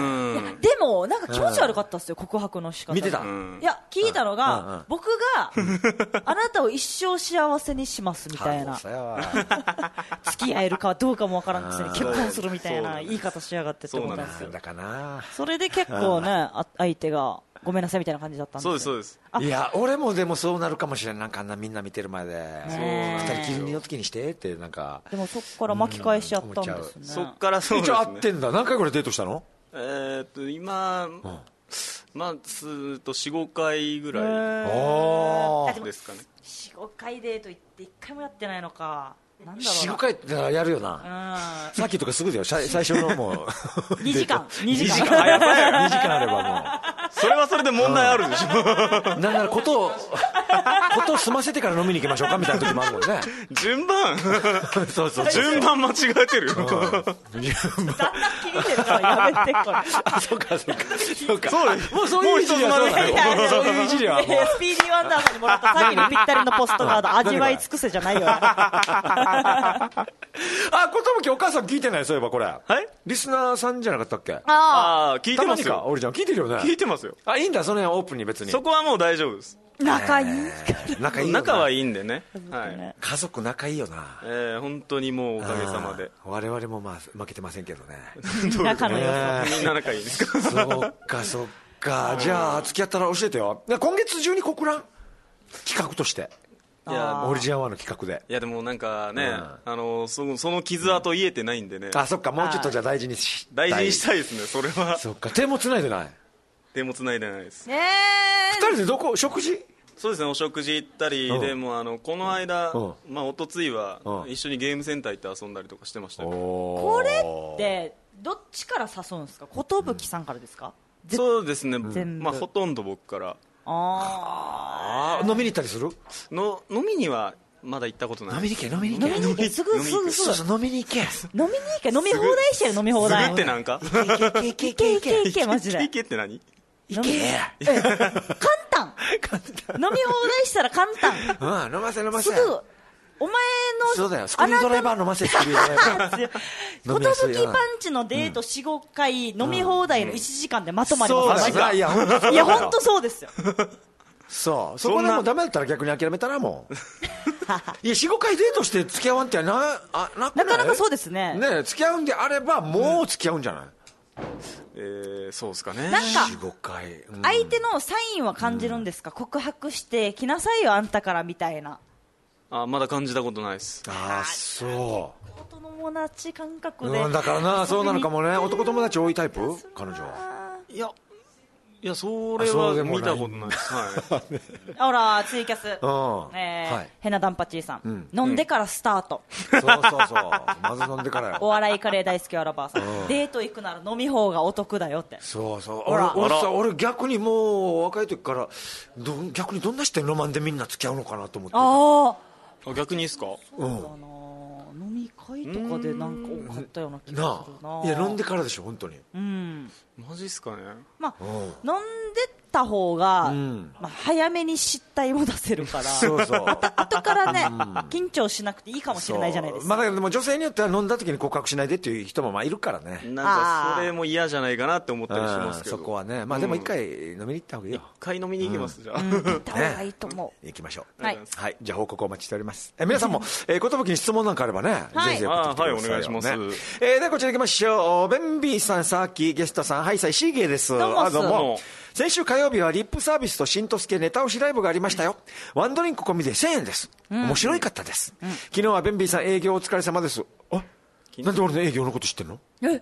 でもなんか気持ち悪かったっすよ、うん、告白の仕方見てた、 いや聞いたのが、うんうん、僕があなたを一生幸せにしますみたいな付き合えるかどうかもわからんくせに結婚するみたいな言い方しやがってって思ったんですよ。 だかな、 それで結構ね相手がごめんなさいみたいな感じだったんですよ。 そうですそうです。 いや俺もでもそうなるかもしれん。なんかあんなみんな見てる前でふたりきりの時にしてってなんか、 でもそっから巻き返しちゃったんですね。 そっからそうですね。 一応会ってんだ。何回ぐらいデートしたの？ えー、っと今、うん、まあすーと よん,ご 回ぐらいですかね。 よん,ご 回デート行っていっかいもやってないのか。なんだろうな、 よん,ご 回ってやるよな。さっきとかすぐだよ、最初のもうにじかんにじかんにじかんやばいよにじかんあればもうそれはそれで問題あるでしょ。 なんならことをことを済ませてから飲みに行きましょうかみたいな時もあるもんね。 順番そうそう、 順番間違えてるよ。 だんだん気にしてるからやめてこれ。 あ、そうかそうかそうか、 そうもうそういういじりはそうだよ。そういういじりはもうスピーディーワンダーさんにもらったさっきのぴったりのポストカード味わい尽くせじゃないよ。 あ、寿お母さん聞いてない？そういえばこれ、はい、リスナーさんじゃなかったっけ？ああ、聞いてますよ。 俺ちゃん聞いてるよね。 聞いてますよ。 あ、いいんだ、その辺オープンに。別にそこはもう大丈夫です。 仲いい、 仲いいよな。 仲はいいんでね、はい、 家族仲いいよな。 えー、本当にもうおかげさまで。 我々もまあ負けてませんけどね。 仲の良さ、 みんな仲いいですか？ そっかそっか。じゃあ付き合ったら教えてよ。今月中に告らん？企画としていやオリジナルワンの企画で。 いやでもなんかね、うん、あの そ, その傷跡癒えてないんでね。 あ、そっか、もうちょっとじゃあ大事にし大事にしたいですね。それはそっか。手もつないでない？ 手もつないでないです。 えー、 ふたりでどこ食事？ そうですね、お食事行ったり、うん、でもあのこの間、うん、まあおとついは、うん、一緒にゲームセンター行って遊んだりとかしてましたよ。 これってどっちから誘うんですか？寿さんからですか？ うん、そうですね、まあほとんど僕から。 ああ、飲みに行ったりするの？飲みにはまだ行ったことない。 飲みに行け飲みに行け飲みに行けすぐすぐそうそう飲みに行け飲みに行け飲み放題してる飲み放題。 すぐってなんか？ いけいけいけいけいけいけいけマジで。 いけって何？ いけ簡単飲み放題したら簡単。 うん、飲ませ飲ませ。 すぐお前のそうだよ、スクリュードライバー飲ませ。スクリュードライバー寿パンチのデート よん,ご 回飲み放題のいちじかんでまとまります。 そうだ、いや本当そうですよ。 そう、そこでもうダメだったら逆に諦めたらもういや よん,ご 回デートして付き合わんってなあ な, なかなかそうですね。 ね、付き合うんであればもう付き合うんじゃない？ えー、そうですかね。 なんかよん,ご 回、うん、 相手のサインは感じるんですか？うん、告白してきなさいよあんたからみたいな。 あ、まだ感じたことないです。 あ、そう。 男友達感覚で、 うん、だからな、そうなのかもね。男友達多いタイプ？彼女は。 いやいや、それは見たことないです。はい、 ほらツイキャス、 うん、 えーはい、 ヘナダンパチーさん、 うん、 飲んでからスタート、 うん、そうそうそう、まず飲んでからよ。 お笑いカレー大好きアラバーさん、うん、デート行くなら飲み方がお得だよって。 そうそう、俺, 俺さ俺逆にもう若い時からど逆にどんな人に飲まんでみんな付き合うのかなと思って。 ああ、逆にですか？ そうだな、飲み会とかでなんか多かったような気がするな。 いや飲んでからでしょ本当に。 うん、 マジっすかね。 まあ、飲んでた方が、うんまあ、早めに失態も出せるからそうそうあと後からね、うん、緊張しなくていいかもしれないじゃないですか。 まあ、でも女性によっては飲んだ時に告白しないでっていう人もまあいるからね。 なんかそれも嫌じゃないかなって思ったりしますけど、 そこはね、まあ、でも一回飲みに行った方がいいよ。 一回飲みに行きます、うん、じゃあ、うん、 行った方がいいと思う、 ね、行きましょう。 はい、 はい、じゃあ報告お待ちしております。え皆さんも、えー、寿に質問なんかあればね、 はい、 ぜひ送ってきてくださいよ、ね。 はい、お願いします。 えー、ではこちら行きましょう。ベンビーさん、さっきゲストさん、はい、さいシーゲーです。 どうもあどうも。先週火曜日はリップサービスとしんとすけネタ押しライブがありましたよ。ワンドリンク込みでせんえんです。面白いかったです、うん、昨日はベンビーさん営業お疲れ様です。あ、なんで俺の営業のこと知ってんの？ え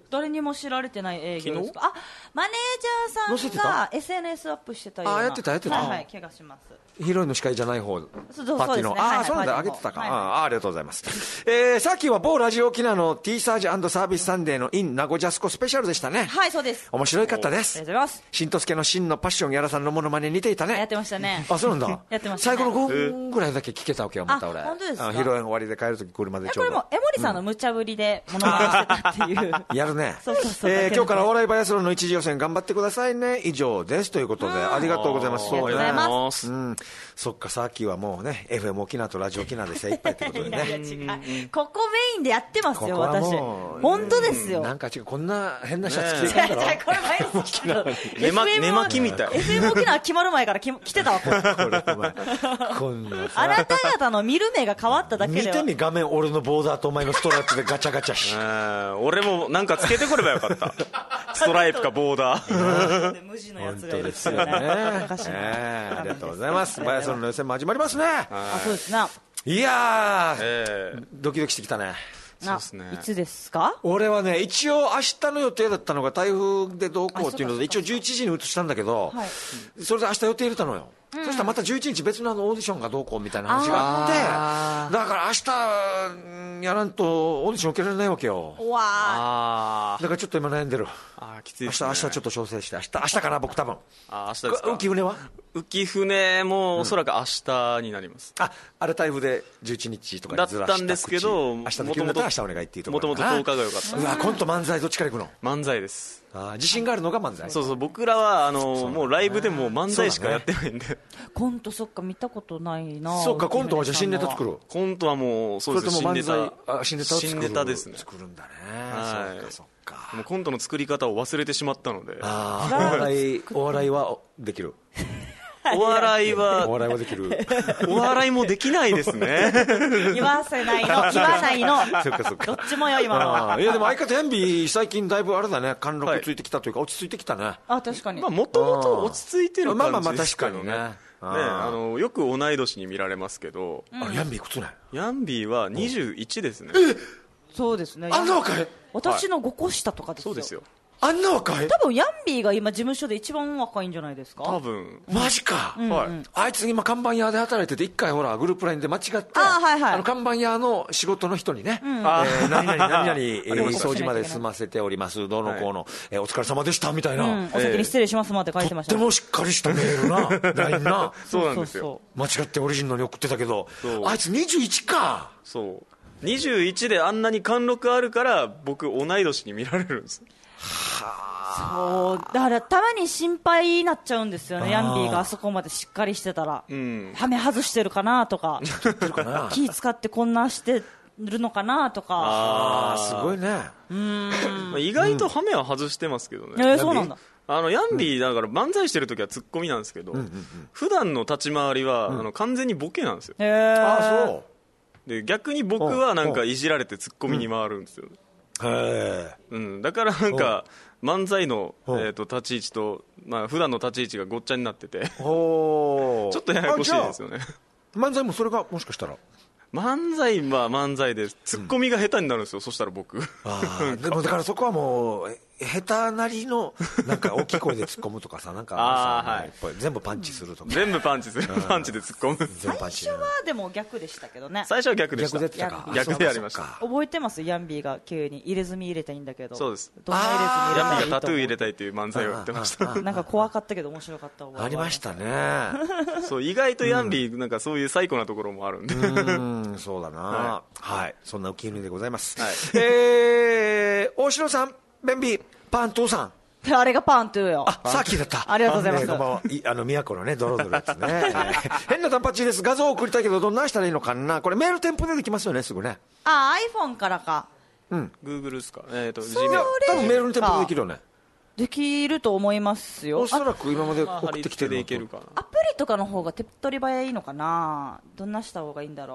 誰にも知られてない営業ですか。あ、マネージャーさんが エスエヌエス アップしてたような。 あ、やってたやってた、 はいはい、怪我します。 ヒロインの司会じゃない方、 そうパーティーの、 ね、 ああ、そうなんだ、上げてたか、はいはい、ああ、ありがとうございます。えー、さっきは某ラジオ沖縄の T サージ&サービスサンデーの in 名護ジャスコスペシャルでしたね。 はい、そうです。 面白いかったです。 ありがとうございます。 しんとすけの真のパッションやらさんのモノマネ似ていたね。 やってましたね。 あ、そうなんだ。 やってましたね。 最後のごふんぐらいだけ聞けたわけよ、また俺。 あ、本当ですか。 ヒロイン終わりで帰るとき車でちょうど。 これも江森さんの無茶ぶりでモノマネしてたっていう。 やるね。 そうそうそう。 えー、今日からお笑いバイアスロンの一次予選頑張ってくださいね。以上ですということで、ありがとうございます。 ありがとうございます。 うん。そっか、さっきはもうね、エフエム 沖縄とラジオ沖縄で精一杯ということでね。 いやいや違う。ここメインでやってますよ、私。本当ですよ。 なんか違う、こんな変なシャツ着てるんだろ。 違う違う、これ毎日着てる。 寝巻きみたい。 エフエム 沖縄決まる前から着てたわ、これ。 こんなあなた方の見る目が変わっただけでは。 見てみ、画面、俺のボーダーとお前のストライプでガチャガチャし。 俺もなんかつけてこればよかった。ストライプかボーダー。 無地のやつがいるですよね。 ありがとうございます。バイアスロンの予選も始まりますね。 あ、そうですね。 いやー、ドキドキしてきたね。 そうですね。 いつですか。 俺はね、一応明日の予定だったのが台風でどうこうっていうので、一応じゅういちじに移したんだけど、それで明日予定入れたのよ。うん、そしたらまたじゅういちにち別のあのオーディションがどうこうみたいな話があって、だから明日やらんとオーディション受けられないわけよ。 わあ。 だからちょっと今悩んでる。 あ、きついですね。 明日明日ちょっと調整して、明日明日かな、僕多分。 あ、明日ですか。 浮舟は浮舟もおそらく明日になります。 うん、あ、あれ台風でじゅういちにちとかにずらしただったんですけど、 明日の浮舟だったら明日お願いっていうところ。 もともととおかが良かった。 うわ、コント漫才どっちから行くの。 漫才です。 あ、自信があるのが漫才。 そうそう、僕らはあのもうライブでも漫才しかやってないんで、ね、 コントそっか見たことないな。 そうか、コントはじゃあ新ネタ作る。 コントはもうそうです。 新ネタ、あ、新ネタを作る。 新ネタですね。 作るんだね。 はい。 そうかそうか。 もうコントの作り方を忘れてしまったので。 ああ、お笑いお笑いはできる。 お笑いはお笑いはできる。 お笑いもできないですね。 言わせないの、言わないの。 そっかそっか。 どっちもよ今のは。 いやでも相方ヤンビー最近だいぶあれだね、貫禄ついてきたというか落ち着いてきたね。 あ、確かに。 まあもともと落ち着いてる感じですけどね。 まあまあまあ確かにね。 ね、あのよく同い年に見られますけど。 あ、ヤンビーいくつね。 ヤンビーはにじゅういちですね。 そうですね。 あんな若い。 私のごこ下とかですよ。 そうですよ。 あんな若い。 多分ヤンビーが今事務所で一番若いんじゃないですか。 多分。 マジか。 うんうん、 はい。あいつ今看板屋で働いてて、一回ほらグループラインで間違って、 あ、はいはい、 あの看板屋の仕事の人にね、うん、えー、何々何々、えー、掃除まで済ませております。どうのこうの、はい、えー、お疲れ様でしたみたいな、うん、 お先に失礼しますまで書いてました。 とってもしっかりしたメールな、ラインな。 そうなんですよ。 間違ってオリジナルに送ってたけど、あいつにじゅういちか。 そう。にじゅういちであんなに貫禄あるから僕同い年に見られるんです。 はあ。 そうだからたまに心配になっちゃうんですよね。ヤンビーがあそこまでしっかりしてたら、うん、ハメ外してるかなとか気使ってこんなしてるのかなとか。 ああ、すごいね。 うん、 意外とハメは外してますけどね。 えー、そうなんだ。 あのヤンビーだから漫才してる時はツッコミなんですけど、うんうんうん、普段の立ち回りは、うん、あの完全にボケなんですよ。 へー、 あ、そうで逆に僕はなんかいじられてツッコミに回るんですよね。 うん、へー、 うん、だからなんか漫才の、えー、と立ち位置と、まあ普段の立ち位置がごっちゃになっててちょっとややこしいですよね。 漫才もそれがもしかしたら漫才は漫才でツッコミが下手になるんですよ、うん、そしたら僕。 あでもだからそこはもう下手なりのなんか大きい声で突っ込むとかさ、なんかあ、はい、全部パンチするとか、 全部パンチする、パンチで突っ込む。 最初はでも逆でしたけどね。 最初は逆でした。 逆でやってたか。 逆でやりました。 覚えてます？ヤンビーが急に入れ墨入れたいんだけど。 そうです。 どんな入れ墨入れたい？ ヤンビーがタトゥー入れたいという漫才をやってました。 なんか怖かったけど面白かった覚え。 ありましたね。 そう、意外とヤンビーなんかそういう最高なところもあるんで。 うん、そうだな。はい、はい、そんな浮舟でございます。はい、えー、大城さん、ベンビー、パントゥーさん。 あれがパントゥーよ。 あ、さっきだった。 ありがとうございます。 えー、こんばんは。あの、都のね、ドロドロですね。えー、変な単発です。画像を送りたいけど、どんなしたらいいのかな。これメール添付でできますよね、すぐね。 あ、iPhone からか。 うん。 Google ですか。えっ、ー、と、 それ多分メールに添付できるよね。 できると思いますよ。 おそらく今まで送ってきてるのと、 いけるかな。 アプリとかの方が手っ取り早いのかな。どんなした方がいいんだろう。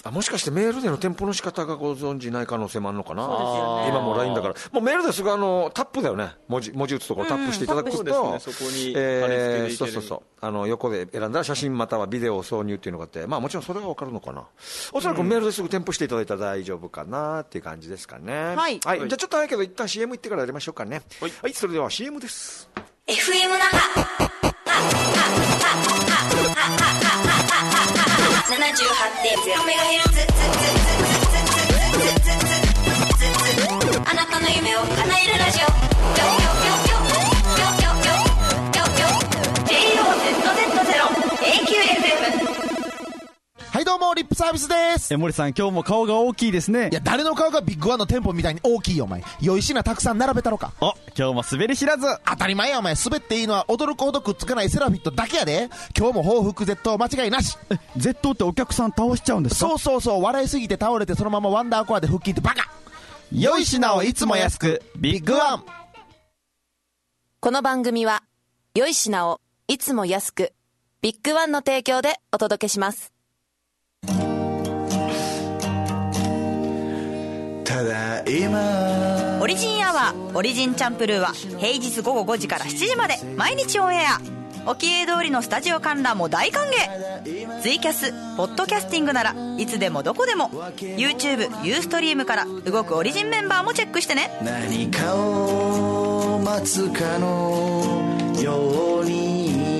あ、もしかしてメールでの添付の仕方がご存知ない可能性もあるのかな。 そうですよね。 今も ライン だからもうメールですぐあのタップだよね。文字文字打つところタップしていただくと、うんうん、 そこにえー、そうそうそう、あの横で選んだら写真またはビデオを挿入っていうのがあって、まあもちろんそれは分かるのかな。おそらくメールですぐ添付していただいたら大丈夫かなっていう感じですかね。はい、はい、じゃあちょっと早いけど一旦 シーエム 行ってからやりましょうかね。はい、はい、それでは シーエム です。 エフエム 那覇ななじゅうはちてんゼロメガヘルツ、あなたの夢を叶えるラジオ ジェイオーゼットゼットゼロ エーキューエフエム。 はいどうもリップサービスです。 え森さん今日も顔が大きいですね。 いや誰の顔がビッグワンの店舗みたいに大きいよお前。良い品たくさん並べたろか。 お今日も滑り知らず。 当たり前やお前。滑っていいのは驚くほどくっつかないセラフィットだけやで。今日も報復絶倒間違いなし。 え絶倒ってお客さん倒しちゃうんですか。 そうそうそう、笑いすぎて倒れてそのままワンダーコアで腹筋ってバカ。良い品をいつも安くビッグワン。 この番組は良い品をいつも安くビッグワンの提供でお届けします。 ただ今オリジンアワーオリジンチャンプルーは平日午後ごじからしちじまで毎日オンエア。沖永通りのスタジオ観覧も大歓迎。ツイキャスポッドキャスティングならいつでもどこでも YouTube ユーストリームから動くオリジンメンバーもチェックしてね。 何かを待つかのように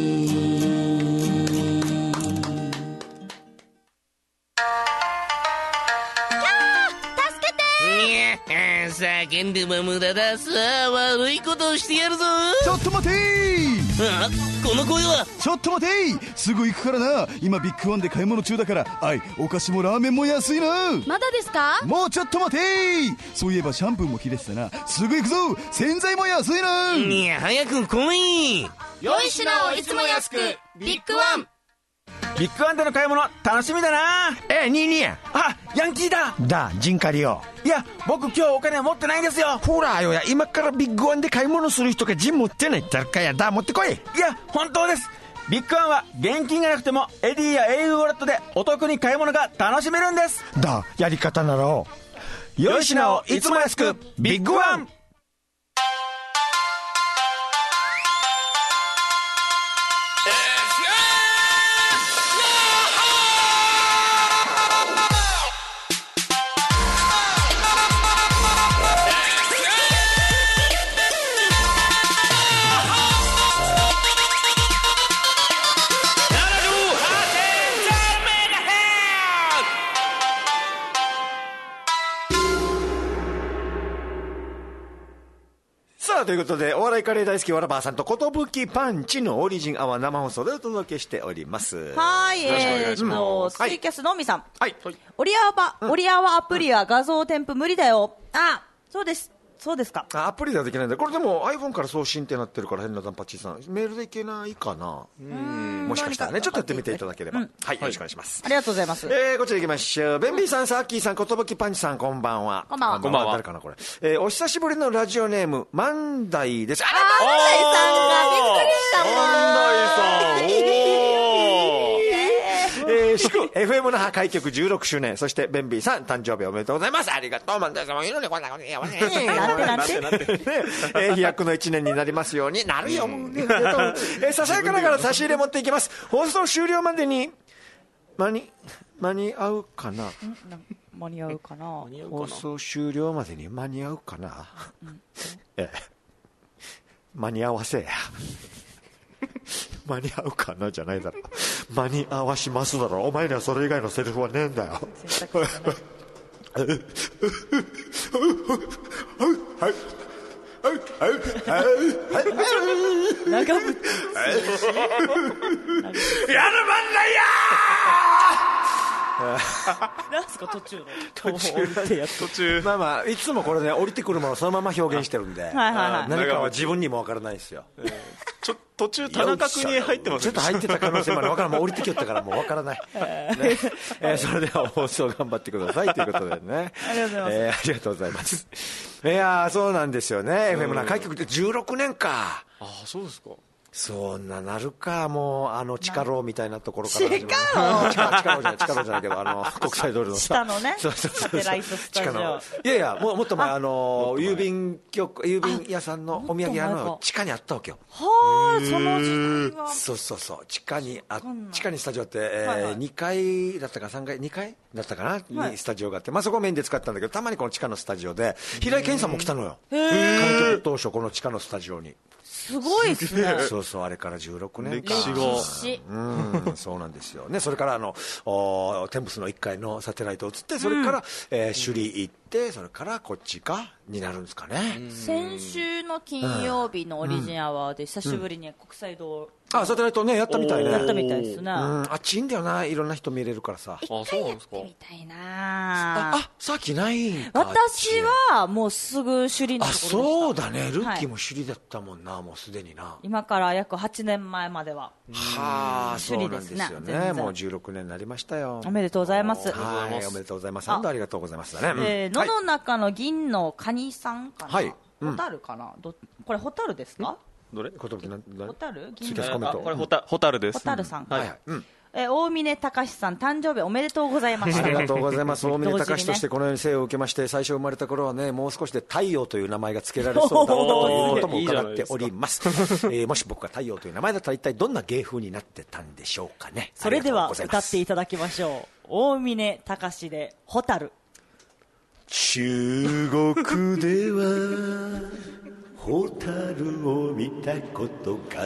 叫んでも無駄だ。さあ悪いことをしてやるぞ。 ちょっと待てー。 あ、この声は。 ちょっと待てー。すぐ行くからな。今ビッグワンで買い物中だから。はい、お菓子もラーメンも安いな。 まだですか。 もうちょっと待てー。そういえばシャンプーも切れてたな。すぐ行くぞ。洗剤も安いな。 いや早く来い。 良い品をいつも安くビッグワン。 ビッグワンでの買い物楽しみだな。 え、ニーニー。 あ、ヤンキーだ。 だ、ジンカリよ。 いや、僕今日お金持ってないんですよ。 ほらよや、今からビッグワンで買い物する人がジン持ってないってあるかや。だ、持ってこい。 いや、本当です。ビッグワンは現金がなくてもエディや エーユー ウォレットでお得に買い物が楽しめるんです。 だ、やり方なら良い品をいつも安くビッグワン。ということでお笑いカレー大好きわらばーさんとことぶきパンチのオリジンアワー生放送でお届けしております。 はい、 よろしくお願いします。 ツイキャスのみさん、 はい、 オリアワ、うん、オリアワアプリは画像添付無理だよ。あ、そうです、そうですか。 アプリではできないんだ。これでも iPhone から送信ってなってるから変なダンパッチさんメールでいけないかな。うん、もしかしたらね、ちょっとやってみていただければ、うん、はい、よろしくお願いします。 ありがとうございます。 えー、こちら行きましょう。ベンビーさん、サッキーさん、ことぶきパンチさん、こんばんは。 こんばんは。 こんばんは。誰かなこれ。えー、お久しぶりのラジオネーム万代です。 あら、万代さんがびっくりしたもん。 万代さん。えー、祝 エフエム 那覇開局じゅうろくしゅうねん、そしてベンビーさん誕生日おめでとうございます。ありがとう。万代さんもいるのにこんなことやわね。 なんてなんてえー、飛躍のいちねんになりますように。なるよ。えー、ささやかながら差し入れ持っていきます。放送終了までに間に間に合うかな。 間に合うかな。 放送終了までに間に合うかな。うん、えー、間に合わせや。間に合うかなじゃないだろ。間に合わしますだろ。お前にはそれ以外のセリフはねえんだよ。 長渕。 やる番だよ。 なんすか途中の途中途中まあまあいつもこれね降りてくるものをそのまま表現してるんで、はいはいはい、何かは自分にも分からないですよ。 ちょ途中田中君に入ってます。 ちょっと入ってた可能性もある。分からん。もう降りてきよったからもう分からない、ねえー、それでは放送頑張ってくださいということでね。 ありがとうございます、 えー、ありがとうございます。いやそうなんですよね。 エフエム 那開局ってじゅうろくねんか。 ああそうですか。 そんななるか、もうあの地下牢みたいなところから始まる。 地下牢地下地下牢じゃない、地下牢じゃないけど、あの国際通りの下のねそうそうそうそうサテライトスタジオ地下の、いやいや、もうもっと前、あの郵便局、郵便屋さんのお土産屋の地下にあったわけよ。 はあ、その時代はそうそうそう、地下にあわかんない地下にスタジオって、えーはいはいにかいだったかさんがい、にかいだったかな、 はいにスタジオがあって、まあ、そこをメインで使ったんだけど、たまにこの地下のスタジオで平井堅さんも来たのよ、 へー開局当初この地下のスタジオに。 すごいですね。 そうそう、あれからじゅうろくねんか歴史が歴史うん、そうなんですよね。それからあのおテンプスのいっかいのサテライトを移って、それから、えー首里行って、それからこっちかになるんですかね。 先週の金曜日のオリジンアワーで久しぶりに国際通あ、サテライトね、やったみたいね。 やったみたいですね。 うん、あっちいいんだよな、いろんな人見れるからさ。 あ、そうなんですか。 みたいなあ、あさっきないんか。 私はもうすぐ首里のあ、 ところでした。 そうだね、ルッキーはいも首里だったもんな、もうすでにな。 今から約はちねんまえまでは。 はあ、そうなんですよ首里ですね全ね。 然もうじゅうろくねんになりましたよ。 おめでとうございます。 はい、おめでとうございます。あありがとうございますだね。 えー、 うん野の中の銀のカニさんかな、 はいうんホタルかな、どこれホタルですか？ どれ？ ことぶきなホタルツイキャスコメントあこれホタホタルです。 ホタルさん、 はいはい。うん。 えー大峰隆さん誕生日おめでとうございました。 ありがとうございます。大峰同時にね隆としてこのように生を受けまして、最初生まれた頃はね、もう少しで太陽という名前が付けられそうだったということも伺っております。えーもし僕が太陽という名前だったら一体どんな芸風になってたんでしょうかね。 それではありがとうございます歌っていただきましょう。大峰隆でホタル。 中国ではホタルを見たことが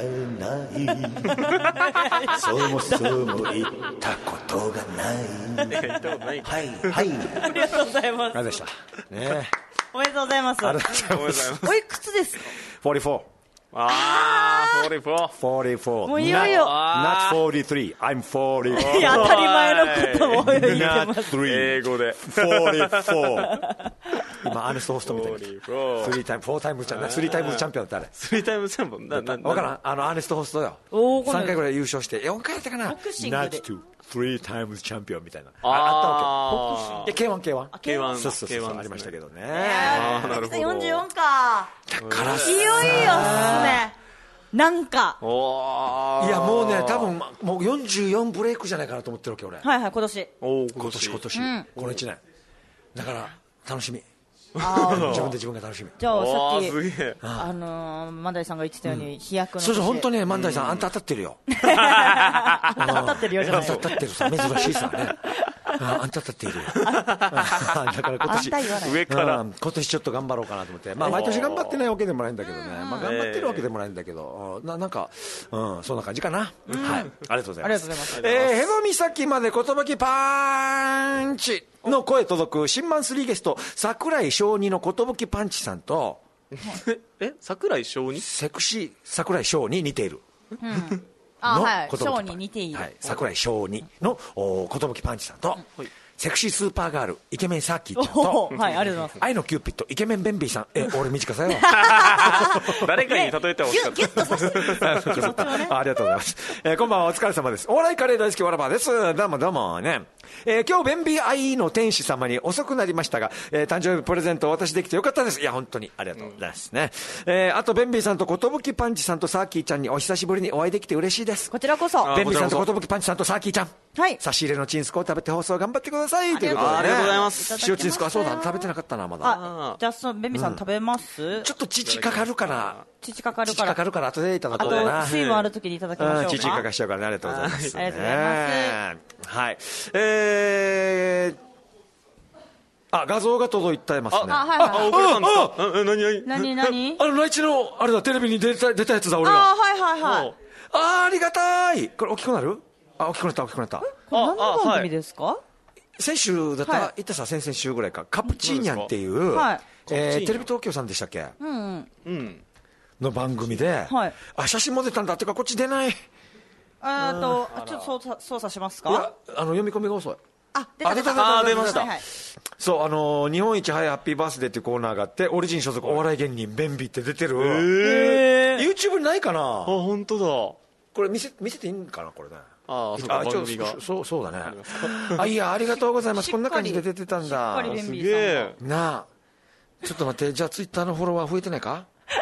ないそもそも行ったことがないはいはいありがとうございます。 あれでしたね。 おめでとうございます。 ありがとうございます。 おいくつですか？ よんじゅうよんあー、フォーリーフォー。 よんじゅうよんもういよいよ Not よんじゅうさん I'm よんじゅうよんいや当たり前のことを言ってます Not 英語で。 よんじゅうよん今アーネストホストみたいなフォーリーフォー。 スリータイムフォータイムチャンピオンスリータイムズチャンピオンってあれスリータイムズチャンピオン。な、な、 分からん、あのアーネストホストよおーこんなさんかいぐらい優勝してよんかいやったかなボクシングで Not to three times チャンピオンみたいなあああったわけで ケーワンケーワンケーワンそうそうそうケーワンですねありましたけどねあーなるほどよんじゅうよんか。 だからいよいよっすね。なんかおー。 いやもうね多分もうよんじゅうよんブレイクじゃないかなと思ってるわけ俺はいはい今年。 おー、 今年今年、 うんこのいちねんだから楽しみあー自分で自分が楽しみじゃあおさっきー、すげえ。 あのー、万代さんが言ってたように飛躍の年。 そうそう本当ね万代さんあんた当たってるよあんた当たってるよじゃないよ。 あんた当たってるさ珍しいさねああんた当たっているよだから今あん年た言わない。 上から。 うん今年ちょっと頑張ろうかなと思って、まあ、毎年頑張ってないわけでもないんだけどね、まあ、頑張ってるわけでもないんだけど、ななんか、うん、そんな感じかな、はい、ありがとうございます。 ありがとうございます。 えー、ヘボ岬までことぶきパンチの声届く新マンスリーゲスト櫻井翔二のことぶきパンチさんとえ、桜井翔二？ セクシー櫻井翔に似ているうんあのはい。 ことぶきパンショーに似ている。 はい、櫻井翔二のおことぶきパンチさんと、セクシースーパーガールイケメンサーキーちゃんとおーはいありがとうございます。 愛のキューピッドイケメンベンビーさんえ俺短さよ誰かに例えてほしかった。 ギュッとさせて。そっちのね。 あありがとうございます、えーこんばんはお疲れ様です。お笑いカレー大好きわらばですどうもどうもね、えー今日ベンビーアイの天使様に遅くなりましたが、えー誕生日プレゼントをお渡しできてよかったです。いや本当にありがとうございますね、えーあとベンビーさんとことぶきパンチさんとサーキーちゃんにお久しぶりにお会いできて嬉しいです。 こちらこそ。 ベンビーさんとことぶきパンチさんとサーキーちゃんはい。 差し入れのチンスコを食べて放送頑張ってくださいということで、ね、 ありがとうございます塩チンスコあそうだ食べてなかったなまだあ、じゃあそのベンビさん食べますちょっと乳かかるから父かかるから。 乳かかるから後でいただあこうかなと水分ある時にいただきましょうか。 うん、父かかしちゃうからね、ありがとうございます、 ありがとうございますはいえーあ画像が届いてますねあはいはいあ、送れたんですか？え、なになに？ 何何？ あの内地のあれだテレビに出た出たやつだ俺あがはいはいはい。 あーありがたいこれ大きくなるあ大きくなった大きくなったこれ何の番組ですか？ 先週だった、 はい行ったさ先々週ぐらいかカプチーニャンっていう、 はいえーテレビ東京さんでしたっけうんうん。 うん。 の番組で、 はいあ写真も出たんだってかこっち出ないいあとちょっと操作操作しますか？ やあの読み込みが遅いあ出あ出た出たあ出ましたはいはい。 そうあのー日本一早いハッピーバースデーっていうコーナーがあってオリジン所属お笑い芸人ベンビーって出てる、 えー。 YouTube にないかなあ、本当だ。 これ見せ見せていいんかなこれねあー、そうか、 一応番組が。 そうそうだねあいやありがとうございますこんな感じで出てたんだしっかりベンすビーさんがげえ。 なあちょっと待ってじゃあツイッターのフォロワー増えてないか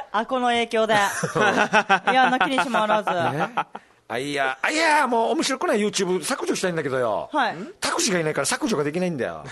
あ、この影響でいや、なきにしもあらず、ね、 あいやあいやもう面白くない YouTube 削除したいんだけどよ、はい、タクシーがいないから削除ができないんだよ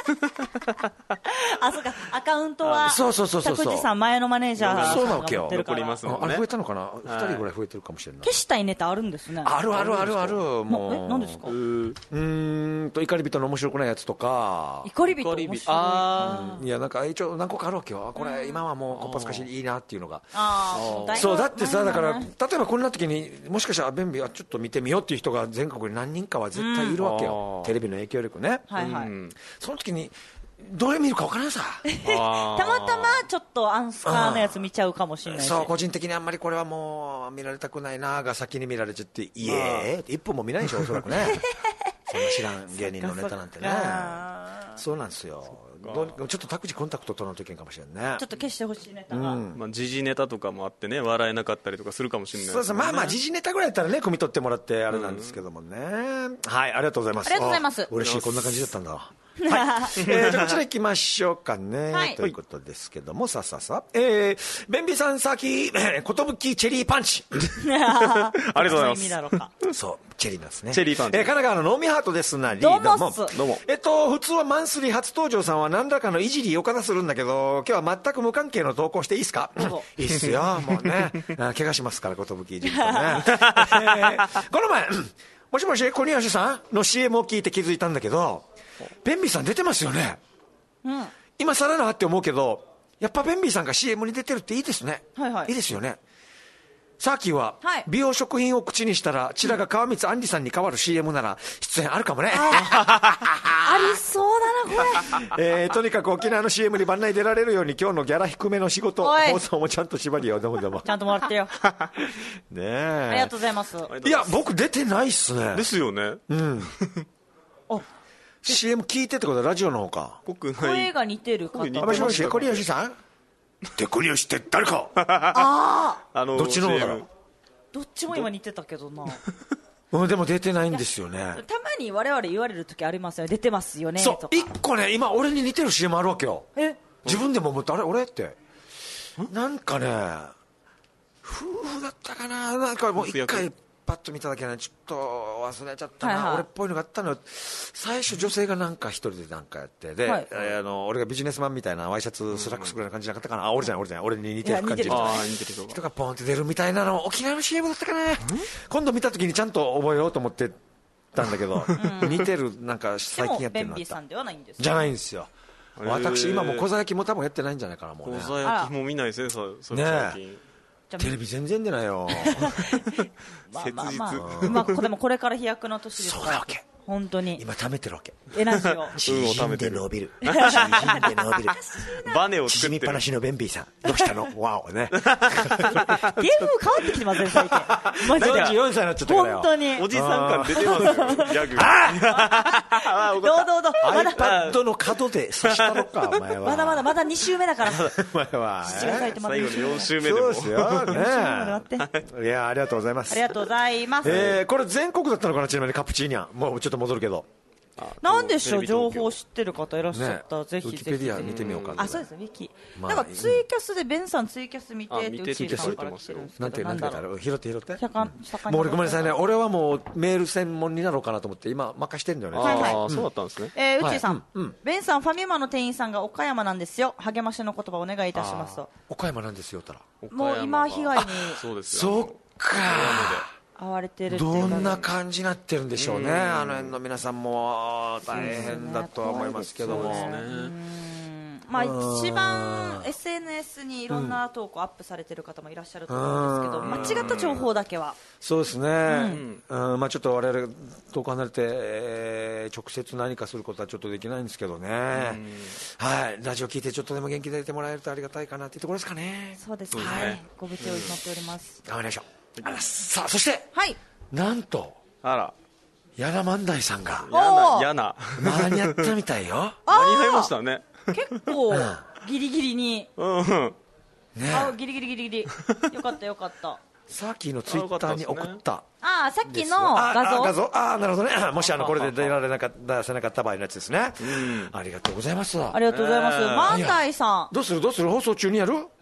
あ、そうか、アカウントはそうそうそうそう、 拓司さん前のマネージャーそうなわけよ、 残りますもんね。 あれ増えたのかな、ふたりぐらい増えてるかもしれない。 消したいネタあるんですね。 あるあるあるある、もうえ、何ですか。うーんと怒り人の面白くないやつとか、 怒り人面白い、 あ、いやなんか一応何個かあるわけよ、これ今はもうこっぱずかしいいいなっていうのが、 ああ、 そうだってさ、だから例えばこんな時にもしかしたら便利はちょっと見てみようっていう人が全国に何人かは絶対いるわけよ、うん、テレビの影響力ね、 はいはい、 うん、その時にどれ見るか分からんさたまたまちょっとアンスカーのやつ見ちゃうかもしれないし、 そう個人的にあんまりこれはもう見られたくないなが先に見られちゃって、いえ一分も見ないでしょおそらくねそんな知らん芸人のネタなんてねそうなんですよ。どちょっと拓司コンタクト取らないといけんかもしれんね。 ちょっと消してほしいネタが、うん、 まあ、時事ネタとかもあってね、笑えなかったりとかするかもしれないですね。 そうそう、まあまあ時事ネタぐらいだったらね、汲み取ってもらってあれなんですけどもね、うん、はい、ありがとうございます。 ありがとうございます。 嬉しい、こんな感じだったんだはい、えー、じゃあこちら行きましょうかね、はい、ということですけども、さあさあさあ、えー、ベンビーさん先ことぶきチェリーパンチありがとうございます。 そうチェリーなんですね。 チェリーパンチ、 えー、神奈川のノーミハートですなり、 どうもどうも、えっと普通はマンスリー初登場さんは何らかのいじりをかざするんだけど、今日は全く無関係の投稿していいですかいいっすよ、もうね怪我しますからことぶきいじりとね、えー、この前もしもし小西さんの シーエム を聞いて気づいたんだけど、ベンビーさん出てますよね、うん、今更なって思うけど、やっぱベンビーさんが シーエム に出てるっていいですね、はいはい、いいですよね。さっきは美容食品を口にしたらチラが川光あんりさんに代わる シーエム なら出演あるかもねありそうだなこれ、 えー、とにかく沖縄の シーエム に番内出られるように今日のギャラ低めの仕事放送もちゃんと縛りよ、どうもどうもちゃんともらってよねえ、 ありがとうございます。 いや僕出てないっすね。 ですよね、 うんあシーエム 聞いてってことはラジオの方か。 僕声が似てる方。 もしもし小西さんで小西って誰かああどっちの方だろう。 どっちも今似てたけどなうん、でも出てないんですよね。 たまに我々言われる時ありますよ、出てますよねとか。 そう一個ね今俺に似てる シーエム あるわけよ。え自分でも思って、あれ俺ってなんかね夫婦だったかな、なんかもう一回パッと見ただけねちょっと忘れちゃったな、はいはい、俺っぽいのがあったのよ。最初女性がなんか一人でなんかやってで、はい、あの俺がビジネスマンみたいなワイシャツスラックスぐらいの感じじゃなかったかな、あ俺じゃない俺じゃない俺に似てる感じの人がポンって出るみたいなの沖縄の シーエム だったかな。今度見た時にちゃんと覚えようと思ってたんだけど、うん、似てるなんか最近やってるのあった。でもベンビーさんではないんですか。じゃないんですよ。私今も小細焼きも多分やってないんじゃないかなもうね。 小細焼きも見ないですねそれ最近。 テレビ全然出ないよまあまあまあ、まあ、でもこれから飛躍の年ですから。そうだわけ本当に今貯めてるわけ。 エナジーを縮んで伸びる縮んで伸びるバネを作ってる縮みっぱなしのベンビーさんどうしたのワオねゲーム変わってきてません最近マジでよんじゅうよんさいになっちゃったからよ。 本当におじさん感出てますよギャグあどうどうどう iPad の角で刺したのかお前は。 まだまだまだに週目だからお前は最後のよん週目でもそうですよねいやありがとうございます。 ありがとうございます。 えーこれ全国だったのかなちなみにカプチーニャもうちょっと戻るけどなんでしょう情報知ってる方いらっしゃったら、ね、ぜひぜひウィキペディア見てみようか。 あそうですウィキ、まあ、なんかツイキャスでベンさんツイキャス見てって見てツイキャス見てますよ。 なんてなんてある拾って拾ってもう俺ごめんなさいね俺はもうメール専門になろうかなと思って今任してるんだよね。 あ、はいはい、そうだったんですね。 えー、うちさん、はいうん、ベンさんファミマの店員さんが岡山なんですよ励ましの言葉お願いいたしますと。 岡山なんですよたらもう今被害にそうですよ。そっか遭われてるってどんな感じになってるんでしょうね。あの辺の皆さんも大変だとは思いますけども、 まあ、一番 エスエヌエス にいろんな投稿アップされてる方もいらっしゃると思うんですけど、間違った情報だけはそうですね、うんうんまあ、ちょっと我々遠く離れて、えー、直接何かすることはちょっとできないんですけどね、はい、ラジオ聞いてちょっとでも元気でいてもらえるとありがたいかなというところですかね。 そうですね、はい、ご無事を祈っております。 頑張りましょう。あさあそして、 はい、 なんとあら柳万代さんがやな間に合ったみたいよ間に合いましたね結構ギリギリに、 うんね、あギリギリギリギリよかったよかったさっきのツイッターに送った。 ああさっきの画像あ画像あなるほどねもしあのこれで出られなかった出せなかった場合のやつですね、うん、ありがとうございます。 ありがとうございます。万代さんどうするどうする放送中にやる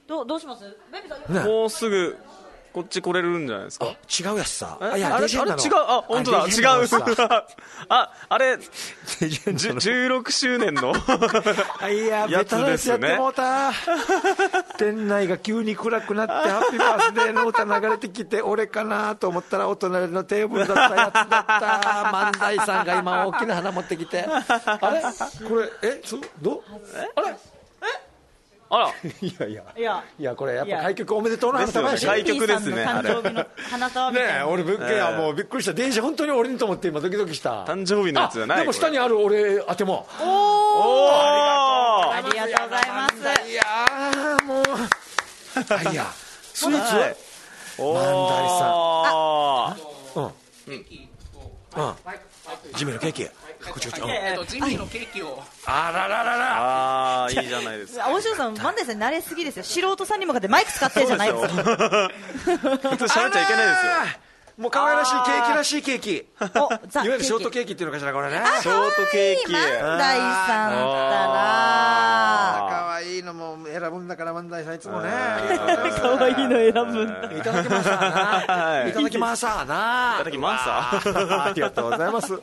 どうどうします？ベビーさん、 ねもうすぐこっち来れるんじゃないですか。 違うやつさ。 えあいやあれレジェンドのあれ違うあ本当だあレジェンドのさ違うああれレジェンドのじゅうろくしゅうねんのあいややベタなやつやってもうた。店内が急に暗くなってハッピーバースデーの歌流れてきて俺かなと思ったらお隣のテーブルだったやつだった万代さんが今大きな花持ってきてあれこれえそうどうあれあらいやいやいやいやこれやっぱ開局おめでとうの花束やし開局ですねベビーさんの誕生日の花束みたいな、 ねえ俺ぶっけやもうびっくりした電車本当に俺にと思って今ドキドキした誕生日のやつじゃないあでも下にある俺宛てもおおおありがとうございますいやーもうあいやスイーツはい万代さんあうんうんジミーのケーキこっちこっちうんえっとジミーのケーキをあららららあーいいじゃないですか。 大城さん、万代さんに慣れすぎですよ。素人さんに向かってマイク使ってるじゃないですか。 普通喋っちゃいけないですよ。 もう可愛らしいケーキらしいケーキいおわザゆるショートケーキっていうのかしらこれねショートケーキ万代さんだったら可愛いのも選ぶんだから万代さんいつもね可愛いの選ぶんだ。 いただきますわないただきますわないただきますわありがとうございますうん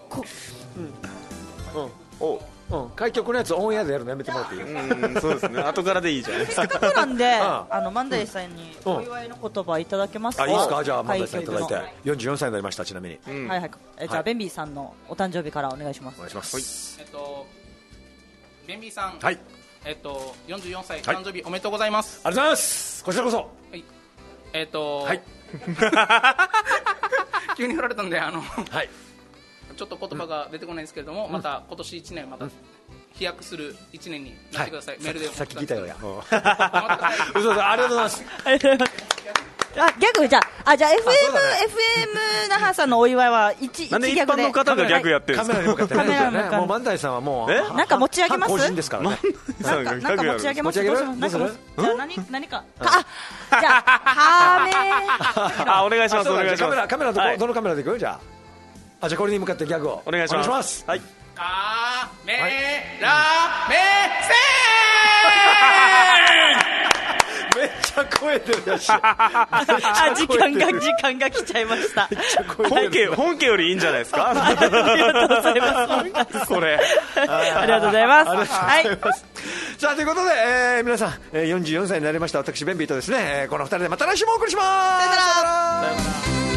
おうん開局のやつオンエアでやるのやめてもらっていいうんそうですね後からでいいじゃないですか。 せっかくなんで、 ああの万代さんにお祝いの言葉いただけますか。 あいいですかじゃあ万代さんいただいて開局よんじゅうよんさいになりましたちなみにのはいはいえじゃあ、 はいベンビーさんのお誕生日からお願いします。 お願いしますえっとベンビーさん、 はいえっとよんじゅうよんさいはい誕生日おめでとうございます。 ありがとうございますこちらこそはいえっと、 はい急に振られたんであのはいちょっと言葉が出てこないんですけれども、また今年いちねんまた飛躍するいちねんになってください、メールでさっき聞いたよや頑張ってください嘘嘘ありがとうございますありがとうございますあギャグじゃああじゃあ エフエム、 そうだねエフエム 那覇さんのお祝いは一なんで一一ギャグで般の方がギャグやってるんですか。 カメラに向かってカメラに向かってねもう万代さんはもうえなんか持ち上げます反個人ですからねなんかなんか持ち上げます。 持ち上げるどうしますなんかどうするじゃあ何何かあじゃあはめあお願いしますあそうだお願いします。 じゃあカメラカメラどこはいどのカメラでいくじゃああじゃあこれに向かってギャグをお願いします。 お願いしますはい。 カメラ目線めっちゃ声出るやしあ時間が時間が来ちゃいました。 本家本家よりいいんじゃないですか。 ありがとうございます。 これ。 ありがとうございます。はい。 さあということで、えー皆さん、えーよんじゅうよんさいになりました私ベンビーとですね、えーこのふたりでまた来週もお送りします。さよなら。